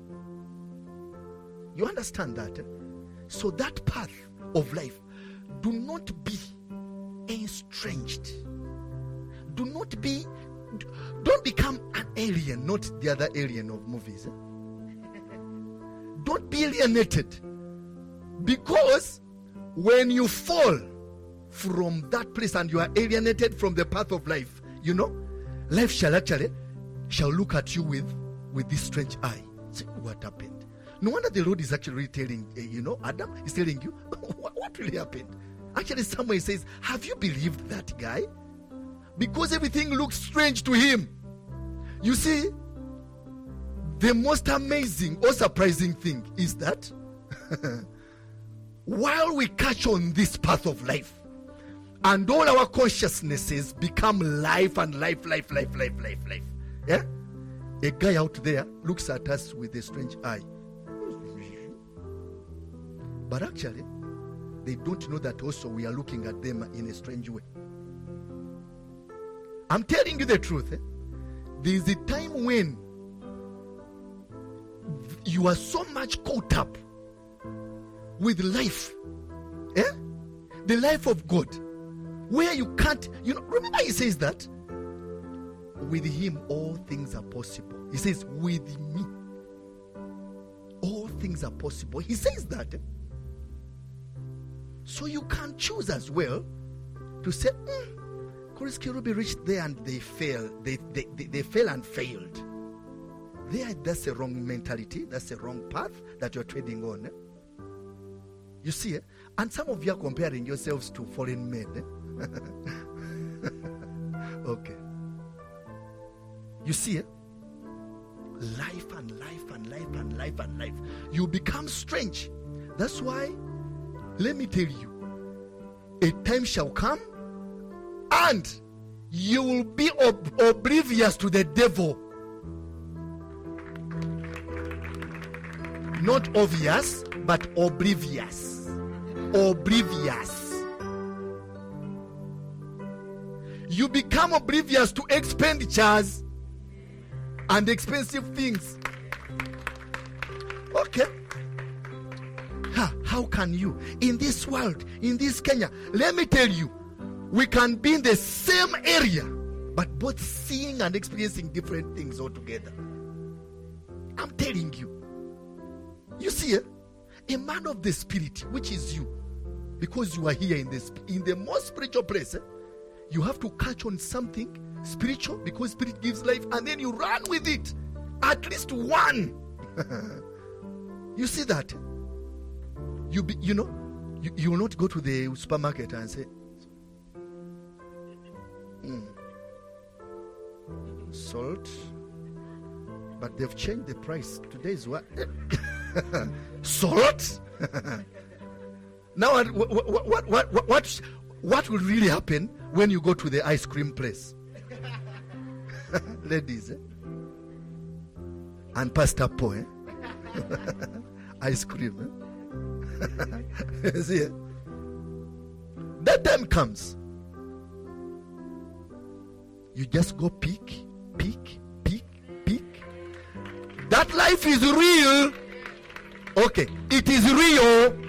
You understand that? So that path of life, do not be estranged. Don't become an alien, not the other alien of movies. Don't be alienated. Because when you fall from that place and you are alienated from the path of life, life shall look at you with this strange eye. See what happened. No wonder the Lord is actually telling, Adam is telling you, what really happened? Actually, somewhere says, have you believed that guy? Because everything looks strange to him. You see, the most amazing or surprising thing is that while we catch on this path of life, and all our consciousnesses become life and life. Yeah? A guy out there looks at us with a strange eye. But actually, they don't know that also we are looking at them in a strange way. I'm telling you the truth. There is a time when you are so much caught up with life, the life of God, where you can't, remember he says that with him all things are possible. He says, with me all things are possible. He says that. So you can choose as well to say, Chorus Kirubi reached there and they failed. They fell and failed. That's a wrong mentality. That's a wrong path that you're treading on. You see, and some of you are comparing yourselves to fallen men. Okay. You see, life and life and life and life and life. You become strange. That's why, let me tell you, a time shall come and you will be oblivious to the devil. Not obvious, but oblivious. Oblivious. You become oblivious to expenditures and expensive things. Okay. How can you? In this world, in this Kenya, let me tell you, we can be in the same area, but both seeing and experiencing different things altogether. I'm telling you. You see, a man of the spirit, which is you, because you are here in the most spiritual place, you have to catch on something spiritual, because spirit gives life, and then you run with it. At least one. You see that? You will not go to the supermarket and say, salt, but they've changed the price. Today's what? Salt? Now, what will really happen when you go to the ice cream place? Ladies, and Pastor Poe, ice cream. See, that time comes. You just go pick. That life is real. Okay, it is real.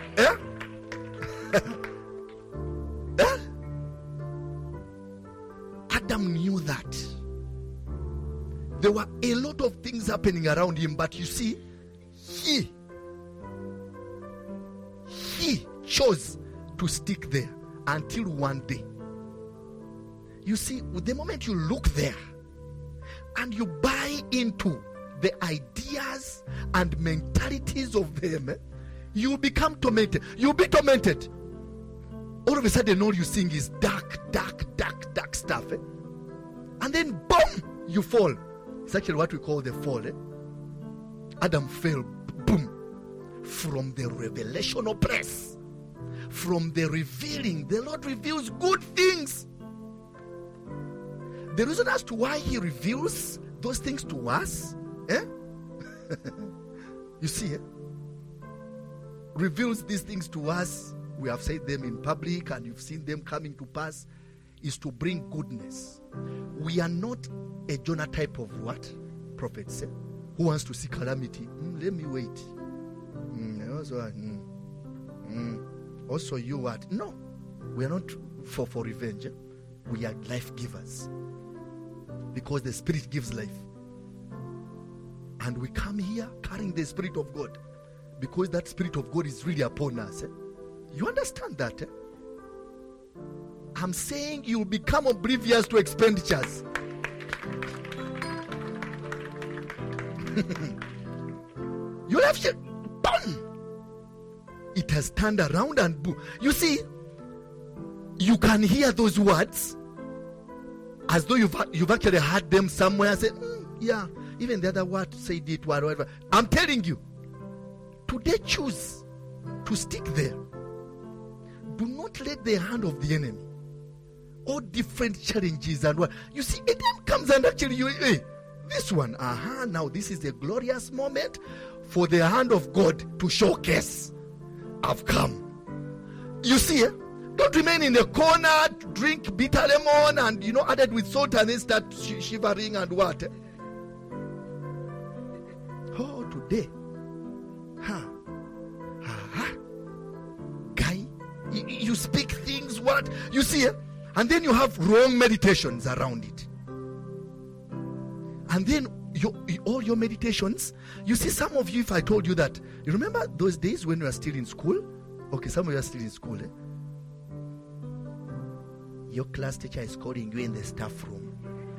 Adam knew that. There were a lot of things happening around him, but you see, he chose to stick there until one day. You see, the moment you look there and you buy into the ideas and mentalities of them, you become tormented. You'll be tormented. All of a sudden, all you sing is dark stuff. And then, boom, you fall. It's actually what we call the fall. Adam fell, boom, from the revelational press. From the revealing. The Lord reveals good things. The reason as to why he reveals those things to us, you see, reveals these things to us, we have said them in public and you've seen them coming to pass, is to bring goodness. We are not a Jonah type of what? Prophets, who wants to see calamity. Let me wait. Also you what? No, we are not for revenge. We are life givers, because the Spirit gives life. And we come here carrying the Spirit of God, because that Spirit of God is really upon us. You understand that? I'm saying you'll become oblivious to expenditures. You'll have to, boom! It has turned around and boom. You see, you can hear those words as though you've actually heard them somewhere and say, yeah, even the other word said it, whatever. I'm telling you, today choose to stick there. Do not let the hand of the enemy, all different challenges and what. You see, a time comes and actually this one, now this is a glorious moment for the hand of God to showcase. I've come. You see, don't remain in a corner, drink bitter lemon and, added with salt and then start shivering and what. Oh, today, you speak things, what? You see, and then you have wrong meditations around it. And then all your meditations, you see, some of you, if I told you that, you remember those days when you were still in school? Okay, some of you are still in school. Your class teacher is calling you in the staff room.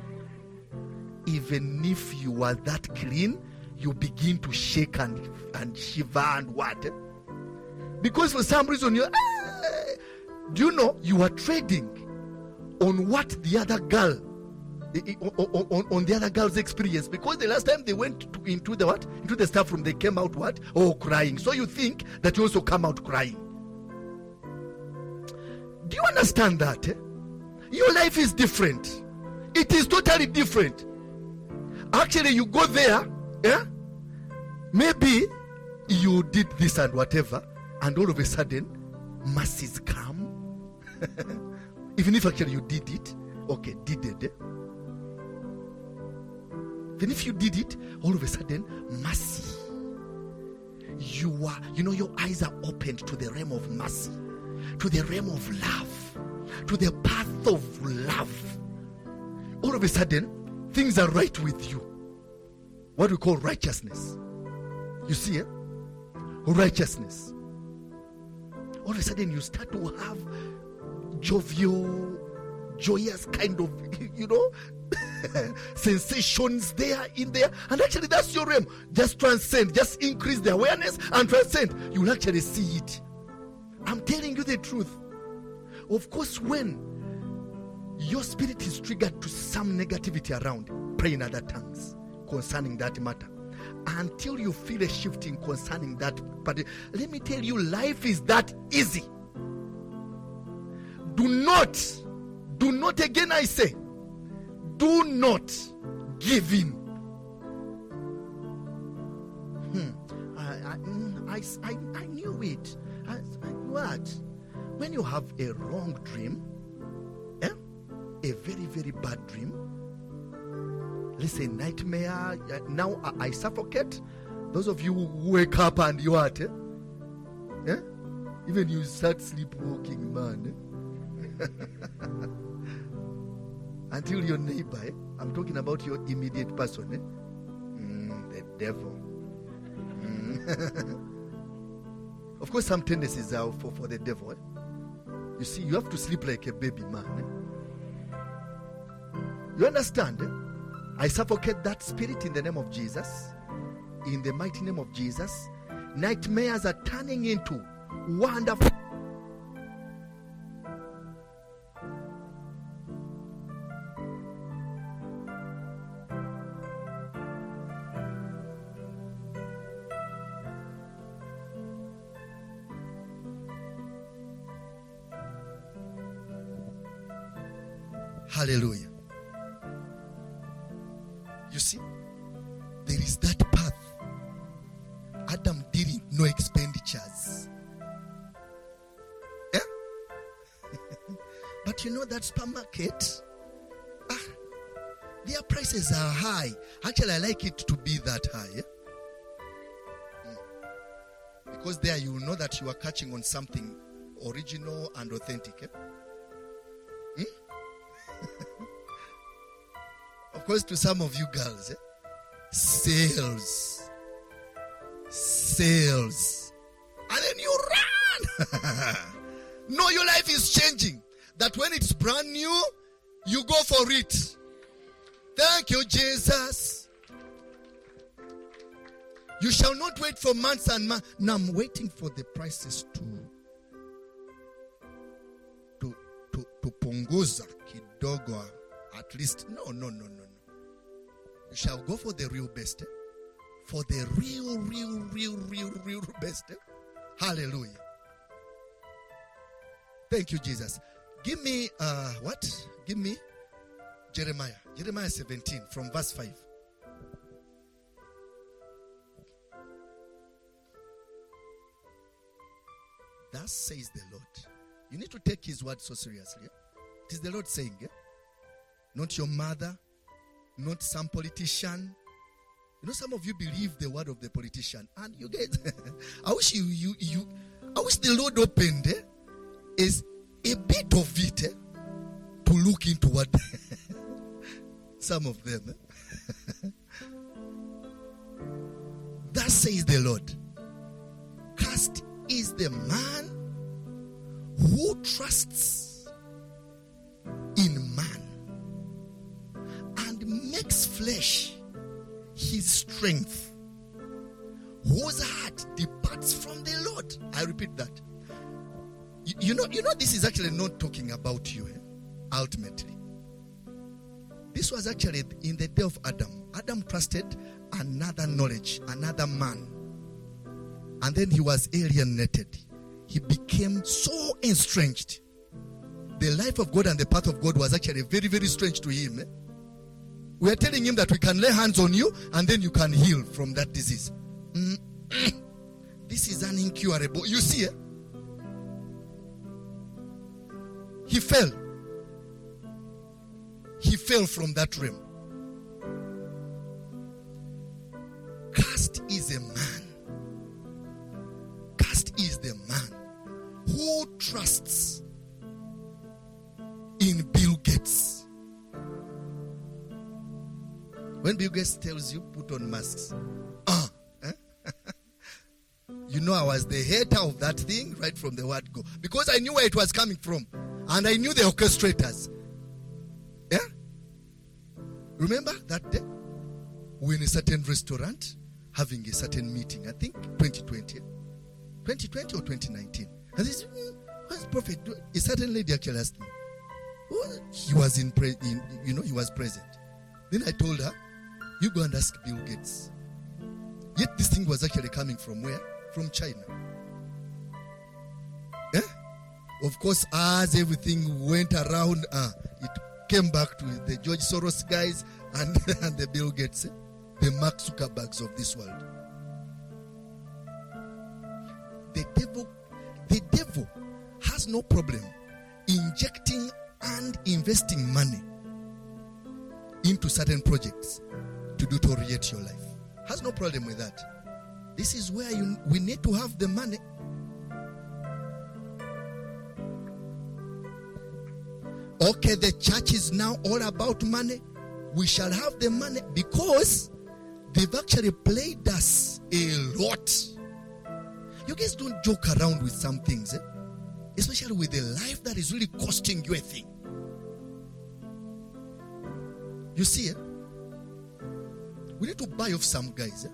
Even if you are that clean, you begin to shake and shiver and what? Because for some reason, do you know you are trading on what the other girl, on the other girl's experience? Because the last time they went into the what? Into the staff room, they came out what? Oh, crying. So you think that you also come out crying. Do you understand that? Your life is different. It is totally different. Actually, you go there, maybe you did this and whatever, and all of a sudden, masses come. Even if actually you did it, okay, did it. Even if you did it, all of a sudden, mercy. Your eyes are opened to the realm of mercy, to the realm of love, to the path of love. All of a sudden, things are right with you. What we call righteousness. You see, righteousness. All of a sudden, you start to have jovial, joyous kind of, sensations there, in there. And actually, that's your realm. Just transcend, just increase the awareness and transcend. You'll actually see it. I'm telling you the truth. Of course, when your spirit is triggered to some negativity around, pray in other tongues concerning that matter until you feel a shifting concerning that. But let me tell you, life is that easy. Do not, again I say, do not give in. I knew it. What? When you have a wrong dream, a very, very bad dream, let's say nightmare, now I suffocate. Those of you who wake up and you are, even you start sleepwalking, man. Until your neighbor, I'm talking about your immediate person, the devil. Of course, some tendencies are for the devil. You see, you have to sleep like a baby, man. You understand? I suffocate that spirit in the name of Jesus. In the mighty name of Jesus. Nightmares are turning into wonderful. Hallelujah. You see, there is that path. Adam didn't no expenditures. But you know that supermarket, their prices are high. Actually, I like it to be that high. Because there you know that you are catching on something original and authentic. Of course, to some of you girls, sales, and then you run. No, your life is changing. That when it's brand new, you go for it. Thank you, Jesus. You shall not wait for months and months. Now I'm waiting for the prices to punguza kidogo, at least. No. You shall go for the real best. For the real best. Hallelujah. Thank you, Jesus. Give me what? Give me Jeremiah 17 from verse 5. Thus says the Lord. You need to take his word so seriously. It is the Lord saying, not your mother, not some politician. You know, some of you believe the word of the politician, and you get. I wish I wish the Lord opened is a bit of it to look into what some of them. Thus says the Lord, cursed is the man who trusts in man and makes flesh his strength, whose heart departs from the Lord. I repeat that. You know, this is actually not talking about you, ultimately. This was actually in the day of Adam. Adam trusted another knowledge, another man. And then he was alienated. He became so estranged. The life of God and the path of God was actually very, very strange to him. We are telling him that we can lay hands on you and then you can heal from that disease. This is an incurable. You see, he fell. He fell from that realm. Cursed is a man. Cursed is the man who trusts in Bill Gates. When Bill Gates tells you put on masks, you know I was the hater of that thing right from the word go, because I knew where it was coming from and I knew the orchestrators. Yeah? Remember that day? We were in a certain restaurant having a certain meeting, I think 2020 or 2019. And they said, what's prophet doing? A certain lady actually asked me. Well, he was he was present. Then I told her, you go and ask Bill Gates. Yet this thing was actually coming from where? From China. Yeah? Of course, as everything went around, it came back to the George Soros guys and the Bill Gates, the Mark Zuckerbergs of this world. The devil has no problem injecting and investing money into certain projects to deteriorate your life. Has no problem with that. This is where we need to have the money. Okay, the church is now all about money. We shall have the money because they've actually played us a lot. You guys don't joke around with some things, especially with a life that is really costing you a thing. You see, we need to buy off some guys.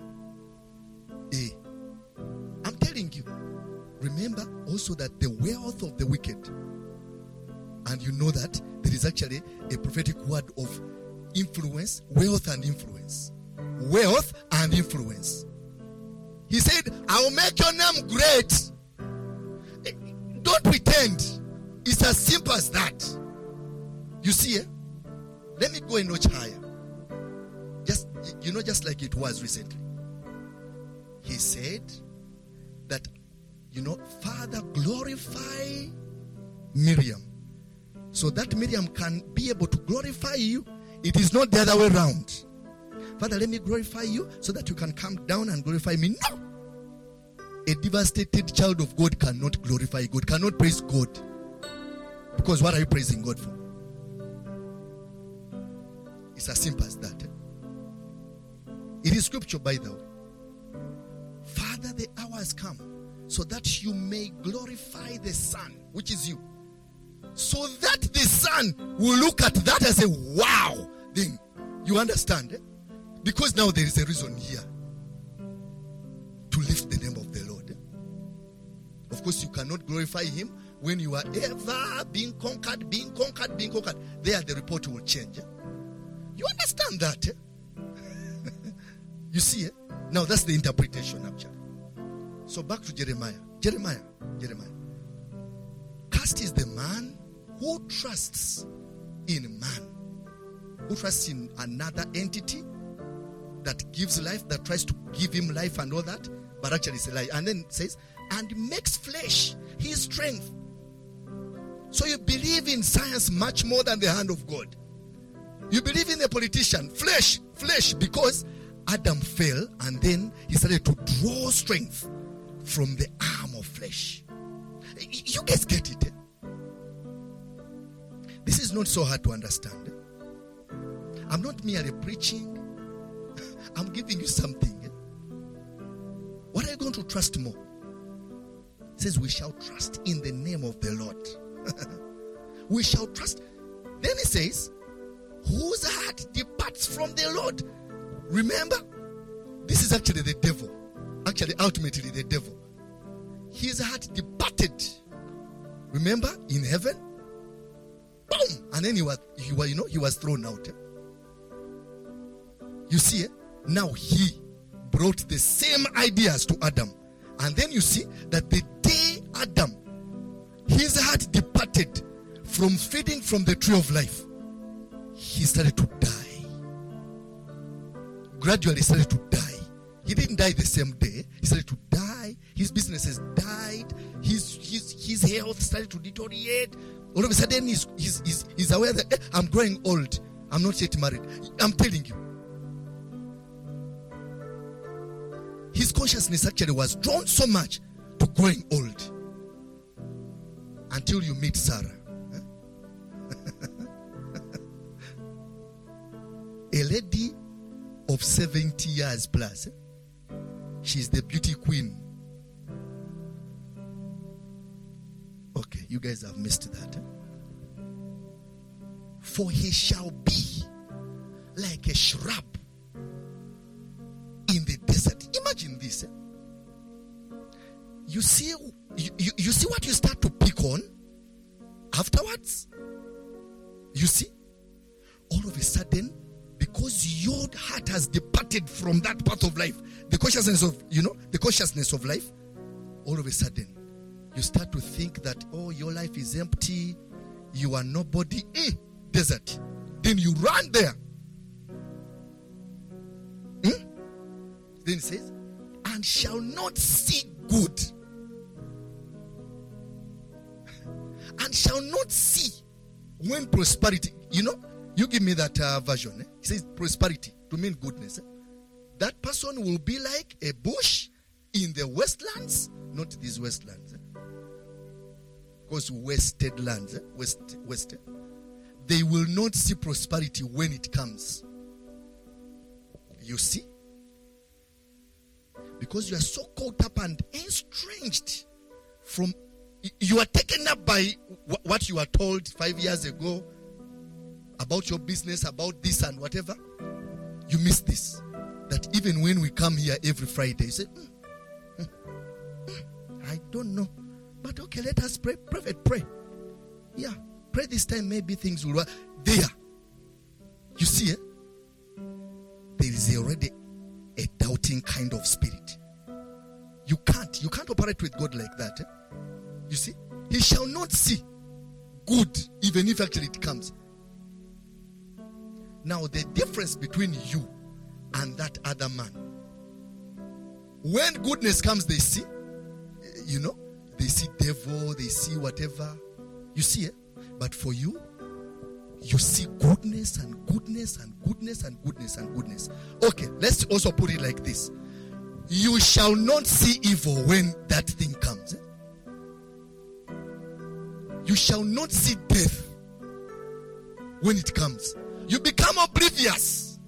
I'm telling you, remember also that the wealth of the wicked, and you know that there is actually a prophetic word of influence, wealth and influence. Wealth and influence. He said, I'll make your name great. Don't pretend. It's as simple as that. You see, let me go a notch higher. Just like it was recently. He said that, Father, glorify Miriam, so that Miriam can be able to glorify you. It is not the other way around. Father, let me glorify you so that you can come down and glorify me. No! A devastated child of God cannot glorify God, cannot praise God. Because what are you praising God for? It's as simple as that. It is scripture, by the way. Father, the hour has come so that you may glorify the Son, which is you. So that the Son will look at that as a wow thing. You understand? Because now there is a reason here to lift the name of the Lord. Of course, you cannot glorify Him when you are ever being conquered. There the report will change. You understand that? You see, now that's the interpretation actually. So back to Jeremiah. Jeremiah. Cursed is the man who trusts in man, who trusts in another entity that gives life, that tries to give him life and all that, but actually it's a lie. And then it says, and makes flesh his strength. So you believe in science much more than the hand of God. You believe in the politician, flesh, because Adam fell and then he started to draw strength from the arm of flesh. You guys get it? This is not so hard to understand. I'm not merely preaching. I'm giving you something. What are you going to trust more? It says we shall trust in the name of the Lord. We shall trust. Then it says, whose heart departs from the Lord. Remember, this is actually the devil. Actually, ultimately the devil. His heart departed. Remember, in heaven? Boom! And then he was thrown out. You see, now he brought the same ideas to Adam. And then you see that the day Adam, his heart departed from feeding from the tree of life, he started to die. Gradually started to die. He didn't die the same day. He started to die. His businesses died. His health started to deteriorate. All of a sudden, he's aware that I'm growing old. I'm not yet married. I'm telling you. His consciousness actually was drawn so much to growing old. Until you meet Sarah. A lady of 70 years plus. She's the beauty queen. Okay, you guys have missed that. For he shall be like a shrub in the desert. Imagine this. You see what you start to pick on afterwards? You see? All of a sudden, because your heart has departed from that path of life, the consciousness of life, all of a sudden, you start to think that, oh, your life is empty, you are nobody. Desert. Then you run there. Then it says, and shall not see good. And shall not see when prosperity, you give me that version. It says prosperity to mean goodness. That person will be like a bush in the wastelands, not these wastelands. Because wasted lands, wasted. They will not see prosperity when it comes. You see? Because you are so caught up and estranged from, you are taken up by what you are told 5 years ago about your business, about this and whatever. You miss this. That even when we come here every Friday, you say, I don't know. But okay, let us pray. Prophet, pray. Yeah, pray this time, maybe things will work. There. You see, there is already a doubting kind of spirit. You can't operate with God like that. You see, he shall not see good, even if actually it comes. Now, the difference between you and that other man, when goodness comes, they see, they see devil, they see whatever. You see it? But for you, you see goodness and goodness and goodness and goodness and goodness. Okay, let's also put it like this. You shall not see evil when that thing comes. You shall not see death when it comes. You become oblivious.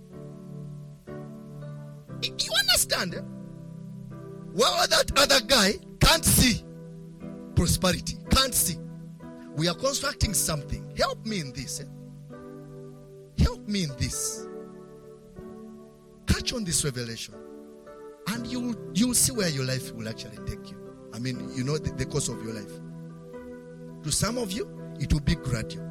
You understand? Well, that other guy can't see prosperity. Can't see. We are constructing something. Help me in this. Help me in this. Catch on this revelation. And you'll see where your life will actually take you. I mean, the course of your life. To some of you, it will be gradual.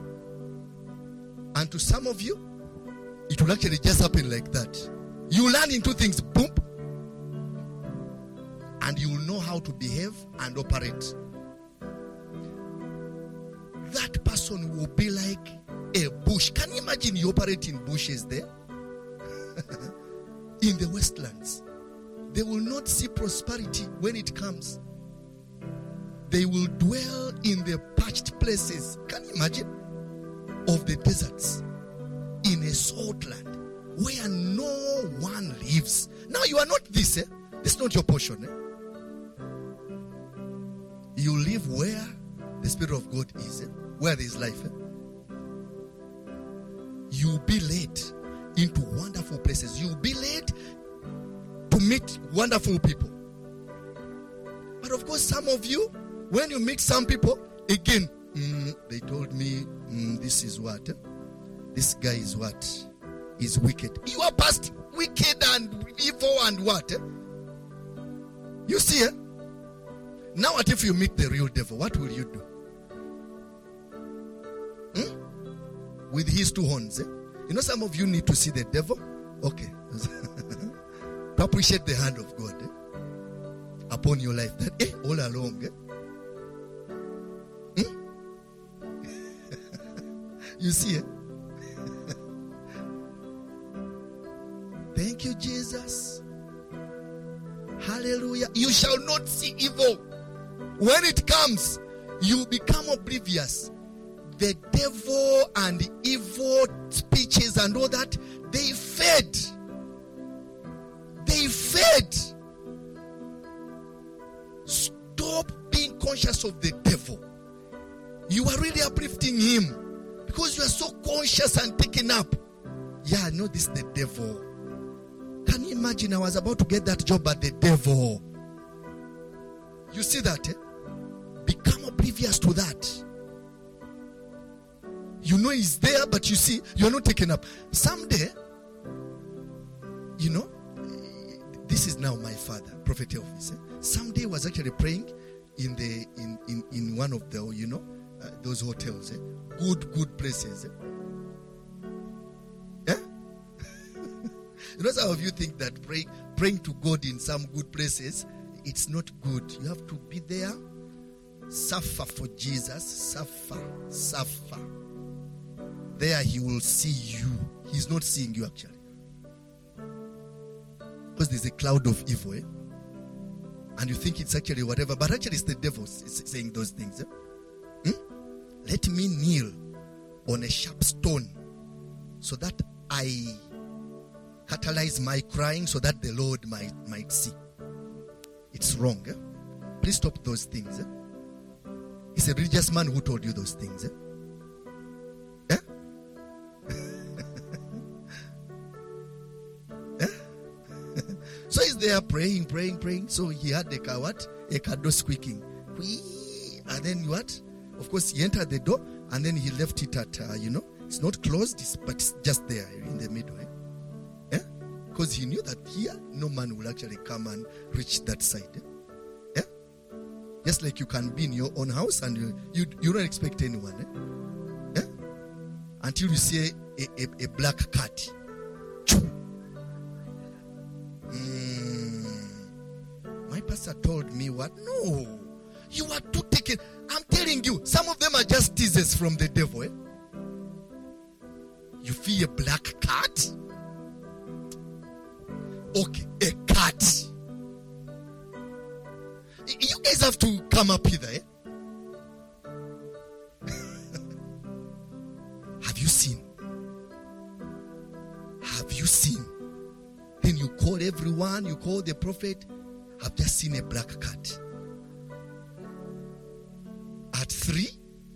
And to some of you, it will actually just happen like that. You learn into things, boom. And you will know how to behave and operate. That person will be like a bush. Can you imagine you operate in bushes there? In the wastelands. They will not see prosperity when it comes. They will dwell in the parched places. Can you imagine? Of the deserts. In a salt land. Where no one lives. Now you are not this. This is not your portion. You live where the Spirit of God is. Where there is life. you'll be led into wonderful places. You'll be led to meet wonderful people. But of course, some of you, when you meet some people, again, they told me, this is what? This guy is what? Is wicked. You are past wicked and evil and what? You see, now what if you meet the real devil? What will you do? With his two horns. You know, some of you need to see the devil. Okay. To appreciate the hand of God upon your life. That all along. You see, thank you, Jesus. Hallelujah. You shall not see evil. When it comes, you become oblivious. The devil and evil speeches and all that, they fed. They fed. Stop being conscious of the devil. You are really uplifting him because you are so conscious and taken up. Yeah, I know this is the devil. Can you imagine? I was about to get that job at the devil. You see that? Become oblivious to that. You know he's there, but you see, you're not taken up. Someday, you know, this is now my father, Prophet Elvis. Someday was actually praying in one of the, you know, those hotels. Good places. You know, some of you think that praying to God in some good places, it's not good. You have to be there. Suffer for Jesus. Suffer. There he will see you. He's not seeing you actually. Because there's a cloud of evil. And you think it's actually whatever. But actually it's the devil saying those things. Let me kneel on a sharp stone so that I catalyze my crying so that the Lord might see. It's wrong. Please stop those things. It's a religious man who told you those things. So he's there praying. So he had a car door squeaking. And then what? Of course, he entered the door and then he left it at, it's not closed, but it's just there in the middle. Because he knew that here, no man will actually come and reach that side. Just like you can be in your own house and you don't expect anyone. Until you see a black cat. My pastor told me what? No. You are too taken. I'm telling you, some of them are just teasers from the devil. You feel a black cat? Okay, a cat. You guys have to come up here. Have you seen? Then you call everyone, you call the prophet. I've just seen a black cat. At 3?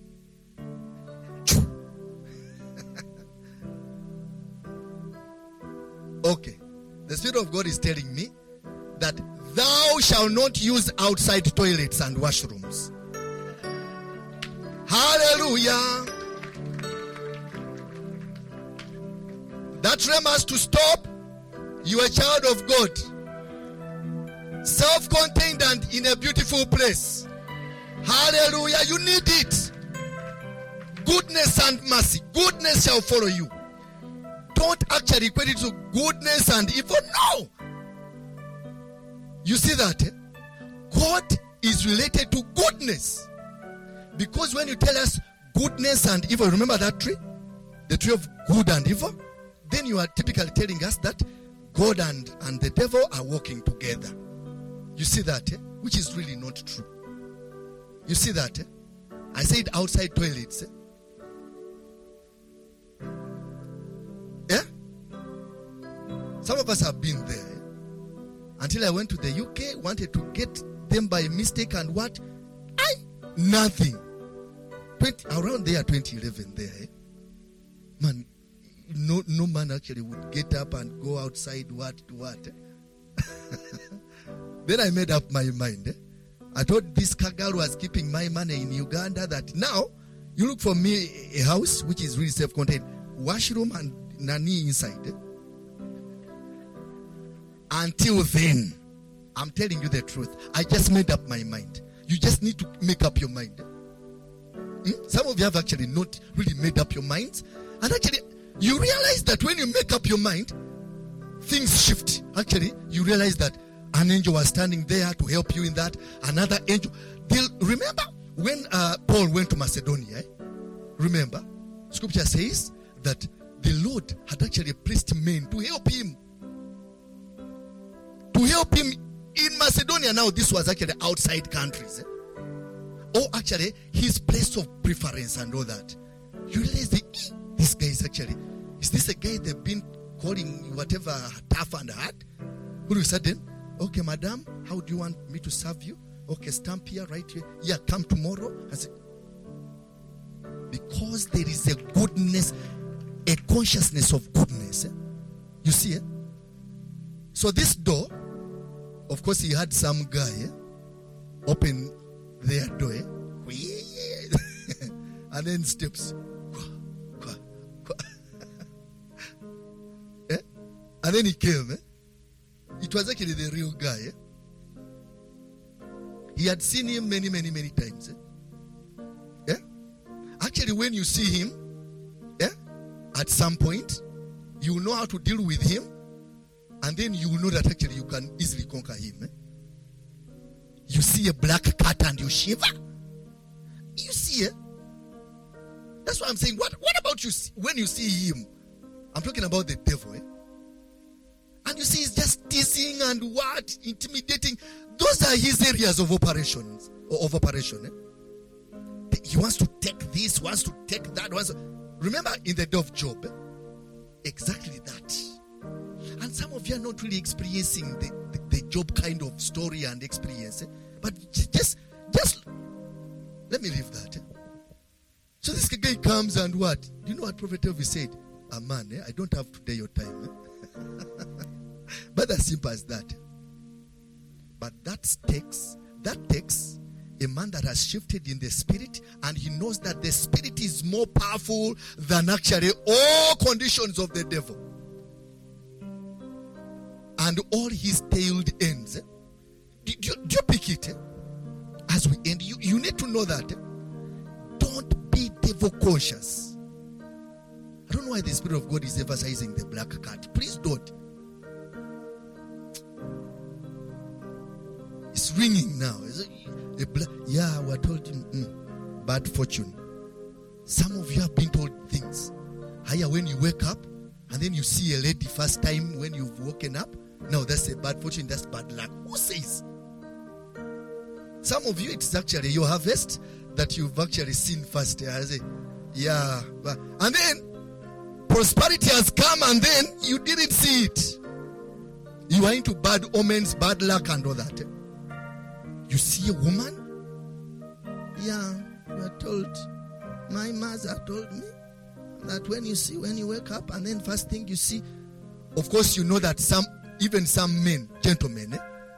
Okay. The Spirit of God is telling me that thou shalt not use outside toilets and washrooms. Hallelujah. That realm has to stop. You are a child of God. Self-contained and in a beautiful place. Hallelujah. You need it. Goodness and mercy. Goodness shall follow you. Don't actually equate it to goodness and evil. No. You see that? God is related to goodness. Because when you tell us goodness and evil, remember that tree? The tree of good and evil? Then you are typically telling us that God and the devil are working together. You see that? Which is really not true. You see that? I said outside toilets. Some of us have been there. Until I went to the UK, wanted to get them by mistake, and what? Nothing. Around there, 2011 there. Man, no man actually would get up and go outside what to what. Then I made up my mind. I thought this girl was keeping my money in Uganda, that now you look for me a house which is really self-contained, washroom and nanny inside. Until then, I'm telling you the truth, I just made up my mind. You just need to make up your mind. Some of you have actually not really made up your minds. And actually, you realize that when you make up your mind, things shift. Actually, you realize that an angel was standing there to help you in that. Another angel. Remember when Paul went to Macedonia? Remember, Scripture says that the Lord had actually placed men to help him. To help him in Macedonia. Now, this was actually outside countries. Or actually, his place of preference and all that. You realize this guy is this a guy they've been calling whatever tough and hard? All of a sudden, okay, madam, how do you want me to serve you? Okay, stamp here, right here. Yeah, come tomorrow. I said, because there is a goodness, a consciousness of goodness. You see it? So this door, of course, he had some guy open their door. And then steps. And then he came. It was actually the real guy. He had seen him many times. Actually, when you see him, at some point, you know how to deal with him. And then you will know that actually you can easily conquer him. You see a black cat and you shiver. You see it. That's what I'm saying. What about you when you see him? I'm talking about the devil. And you see he's just teasing and what? Intimidating. Those are his areas of operations. Or of operation. He wants to take this, wants to take that. Remember in the day of Job? Exactly that. And some of you are not really experiencing the Job kind of story and experience. But just let me leave that. So this guy comes and what? Do you know what Prophet Elvis said? Man, I don't have today your time. But as simple as that. But that takes a man that has shifted in the spirit, and he knows that the spirit is more powerful than actually all conditions of the devil. And all his tailed ends. Do you pick it? As we end, you need to know that. Don't be devil conscious. I don't know why the Spirit of God is emphasizing the black cat. Please don't. It's ringing now. Yeah, we're told bad fortune. Some of you have been told things. Higher when you wake up and then you see a lady first time when you've woken up. No, that's a bad fortune, that's bad luck. Who says? Some of you, it's actually your harvest that you've actually seen first. I say, yeah. And then prosperity has come and then you didn't see it. You are into bad omens, bad luck and all that. You see a woman? Yeah, you are told. My mother told me that when you wake up and then first thing you see, of course you know that even some men, gentlemen,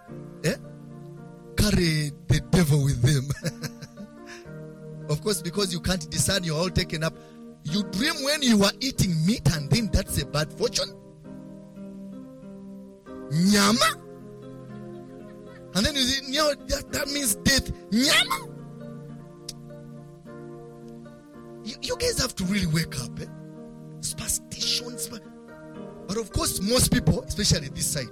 carry the devil with them. Of course, because you can't discern, you're all taken up. You dream when you are eating meat and then that's a bad fortune. Nyama. And then you say, that means death. Nyama. You guys have to really wake up. Superstitions. But of course, most people, especially this side,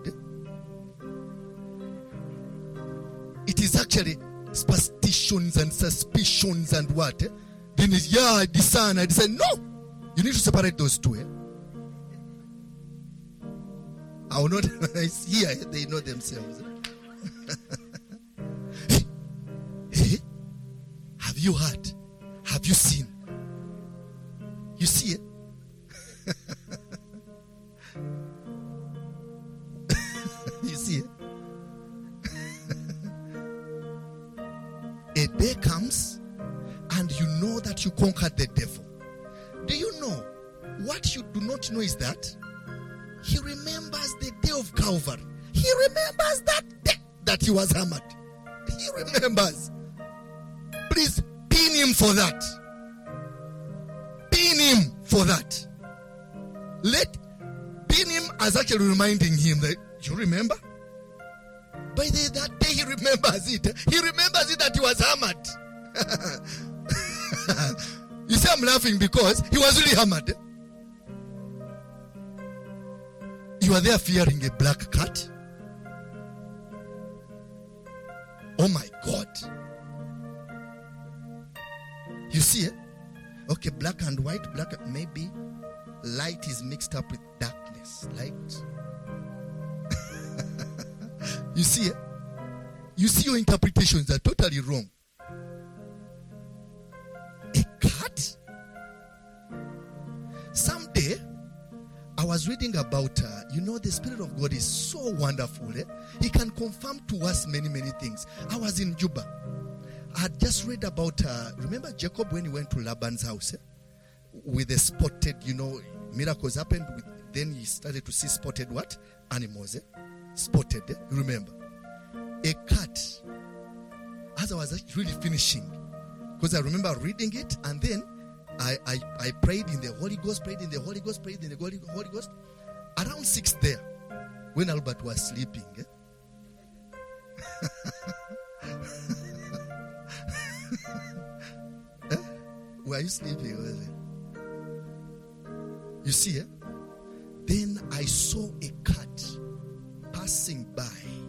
it is actually superstitions and suspicions and what? Then it's, I discern. No! You need to separate those two. I will not. Here, they know themselves. Have you heard? Have you seen? You see it? You see it? A day comes and you know that you conquered the devil. Do you know? what you do not know is that he remembers the day of Calvary. He remembers that day that he was hammered. He remembers. Please pin him for that. Pin him for that. Pin him as actually reminding him that, you remember? By that day he remembers it. He remembers it that he was hammered. You see, I'm laughing because he was really hammered. You are there fearing a black cat. Oh my God. You see, okay, black and white, maybe light is mixed up with darkness. Light. You see, your interpretations are totally wrong. A cat? Someday, I was reading about, the Spirit of God is so wonderful. He can confirm to us many, many things. I was in Juba. I had just read about, remember Jacob when he went to Laban's house? With the spotted, miracles happened. Then he started to see spotted what? Animals. Spotted, you remember? A cat. As I was really finishing, because I remember reading it, and then I prayed in the Holy Ghost, prayed in the Holy Ghost. Around 6 there, when Albert was sleeping. Were you sleeping? Was it? You see, then I saw a cat passing by.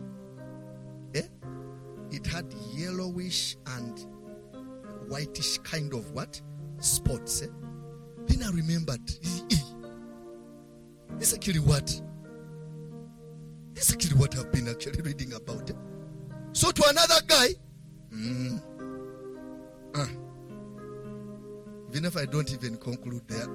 It had yellowish and whitish kind of what? Spots. Then I remembered, this is actually what I've been actually reading about. So to another guy, even if I don't even conclude there,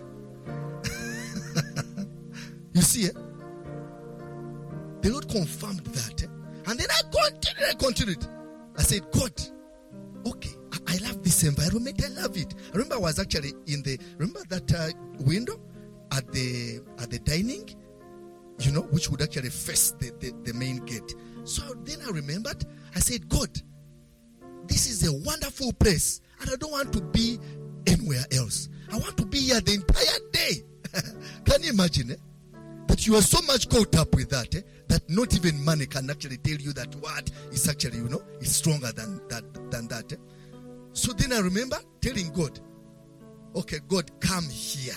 you see, the Lord confirmed that. And then I continued. I said, God, okay, I love this environment. I love it. I remember I was actually remember that window at the dining, which would actually face the main gate. So then I remembered, I said, God, this is a wonderful place, and I don't want to be anywhere else. I want to be here the entire day. Can you imagine that you are so much caught up with that that not even money can actually tell you that what is actually, is stronger than that. So then I remember telling God, okay, God, come here.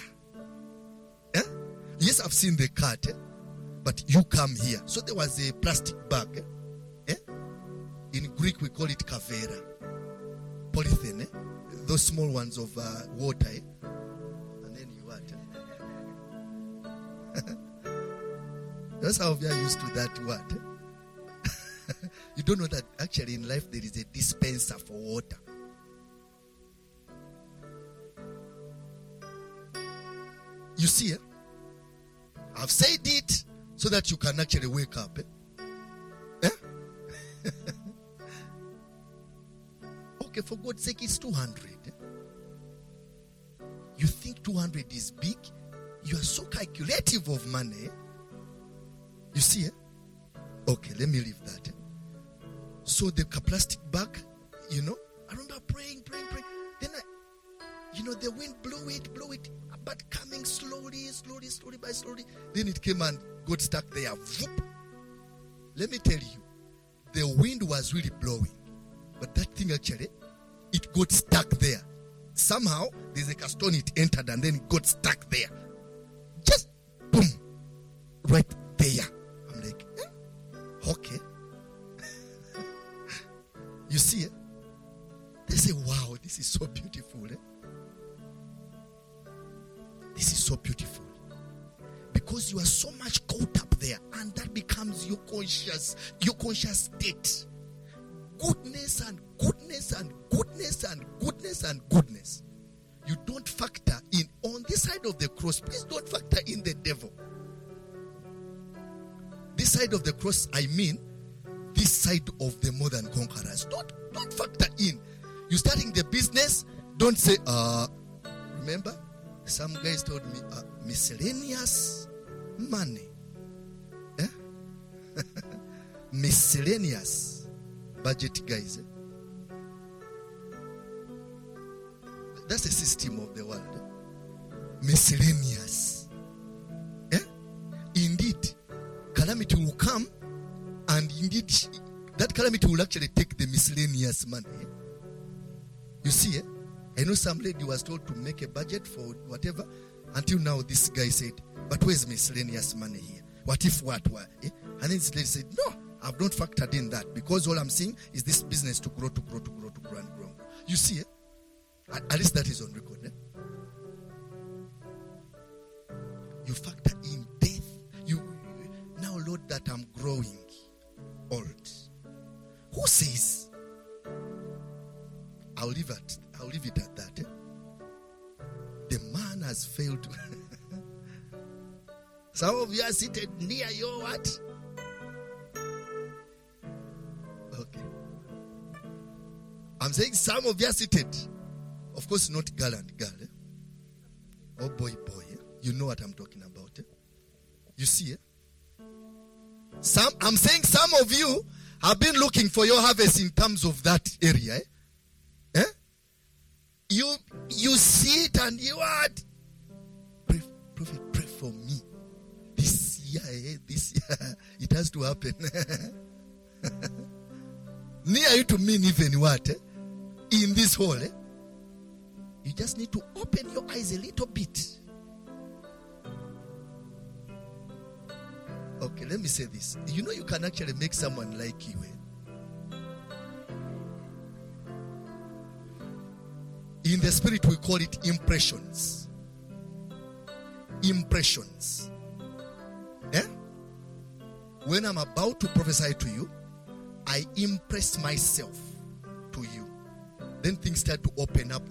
Yes, I've seen the cat, but you come here. So there was a plastic bag. In Greek, we call it kavera. Polythene. Those small ones of water. And then you what? That's how we are used to that word. You don't know that actually in life there is a dispenser for water. You see, I've said it so that you can actually wake up. Okay, for God's sake, it's 200. You think 200 is big? You are so calculative of money. You see, okay, let me leave that. So the plastic bag, I remember praying. Then the wind blew it, but coming slowly by slowly. Then it came and got stuck there. Whoop. Let me tell you, the wind was really blowing, but that thing actually, it got stuck there. Somehow, there's a stone, it entered and then it got stuck there. Just boom, right there. I'm like, okay. You see, they say, wow, this is so beautiful. This is so beautiful. Because you are so much caught up there, and that becomes your conscious state. Goodness and goodness and goodness and goodness and goodness. You don't factor in on this side of the cross. Please don't factor in the devil. This side of the cross, I mean this side of the more than conquerors. Don't factor in. You starting the business, don't say, remember, Some guys told me miscellaneous money. Eh? Miscellaneous budget, guys. That's the system of the world. Miscellaneous. Eh? Indeed, calamity will come, and indeed, that calamity will actually take the miscellaneous money. You see, I know some lady was told to make a budget for whatever. Until now, this guy said, but where's miscellaneous money here? What if what? Eh? And then this lady said, no, I've not factored in that, because all I'm seeing is this business to grow and grow. You see, at least that is on record. Eh? You factor in death. Now, Lord, that I'm growing old. Who says? I'll leave it at that. Eh? The man has failed. Some of you are seated near your what? Okay. I'm saying some of you are seated. Of course, not girl and girl. Eh? Oh, boy. Eh? You know what I'm talking about. Eh? You see, eh? I'm saying some of you have been looking for your harvest in terms of that area. Eh? Eh? You see it and you what? Prophet, pray for me. This year, it has to happen. Near you to mean even what? Eh? In this hall, eh? You just need to open your eyes a little bit. Okay, let me say this. You know you can actually make someone like you. Eh? In the spirit, we call it impressions. Impressions. Eh? When I'm about to prophesy to you, I impress myself to you. Then things start to open up.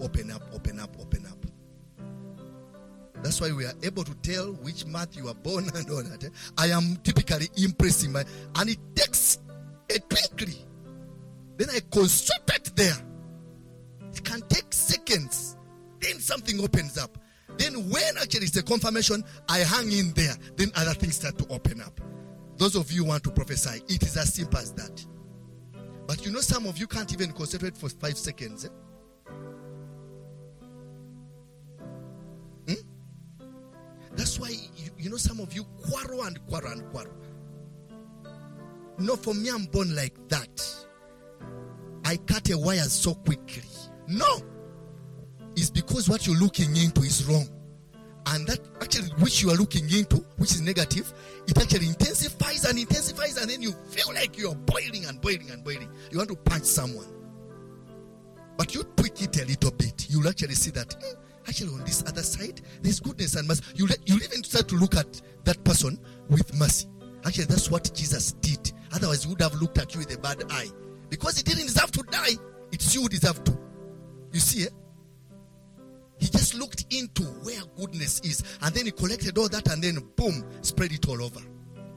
That's why we are able to tell which month you are born and all that. Eh? I am typically impressing and it takes a twinkling. Then I concentrate there. It can take seconds. Then something opens up. Then when actually it's a confirmation, I hang in there. Then other things start to open up. Those of you who want to prophesy, it is as simple as that. But you know, some of you can't even concentrate for 5 seconds. Eh? That's why, you know, some of you quarrel. No, for me, I'm born like that. I cut a wire so quickly. No. It's because what you're looking into is wrong. And that actually, which you are looking into, which is negative, it actually intensifies, and then you feel like you're boiling. You want to punch someone. But you tweak it a little bit. You'll actually see that, actually on this other side, there's goodness and mercy. You'll even start to look at that person with mercy. Actually, that's what Jesus did. Otherwise, he would have looked at you with a bad eye. Because he didn't deserve to die. It's you who deserve to. You see, eh? He just looked into where goodness is. And then he collected all that and then, boom, spread it all over.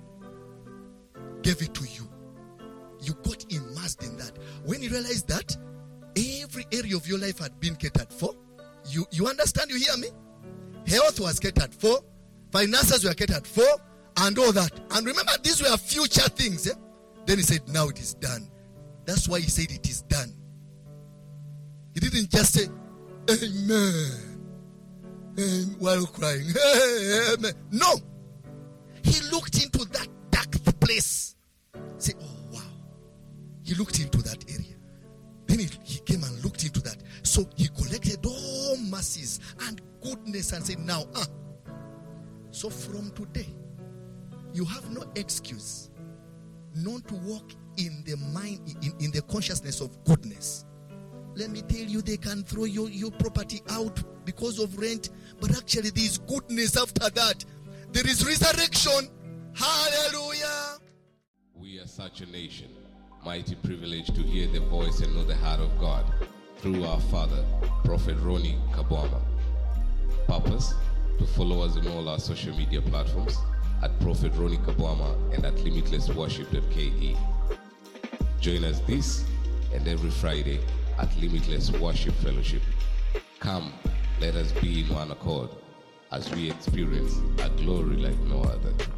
Gave it to you. You got immersed in that. When you realized that, every area of your life had been catered for. You understand? You hear me? Health was catered for. Finances were catered for. And all that. And remember, these were future things. Eh? Then he said, now it is done. That's why he said it is done. He didn't just say, amen, while crying. Amen. No. He looked into that dark place. Say, oh, wow. He looked into that area. Then he came and looked into that. So he collected all mercies and goodness and said, now, so from today, you have no excuse not to walk in the mind, in the consciousness of goodness. Let me tell you, they can throw your property out because of rent, but actually there is goodness after that. There is resurrection. Hallelujah. We are such a nation, mighty privilege to hear the voice and know the heart of God through our father, Prophet Ronnie Kabwama. Purpose, to follow us on all our social media platforms at Prophet Ronnie Kabwama and at limitlessworship.ke. Join us this and every Friday at Limitless Worship Fellowship. Come, let us be in one accord as we experience a glory like no other.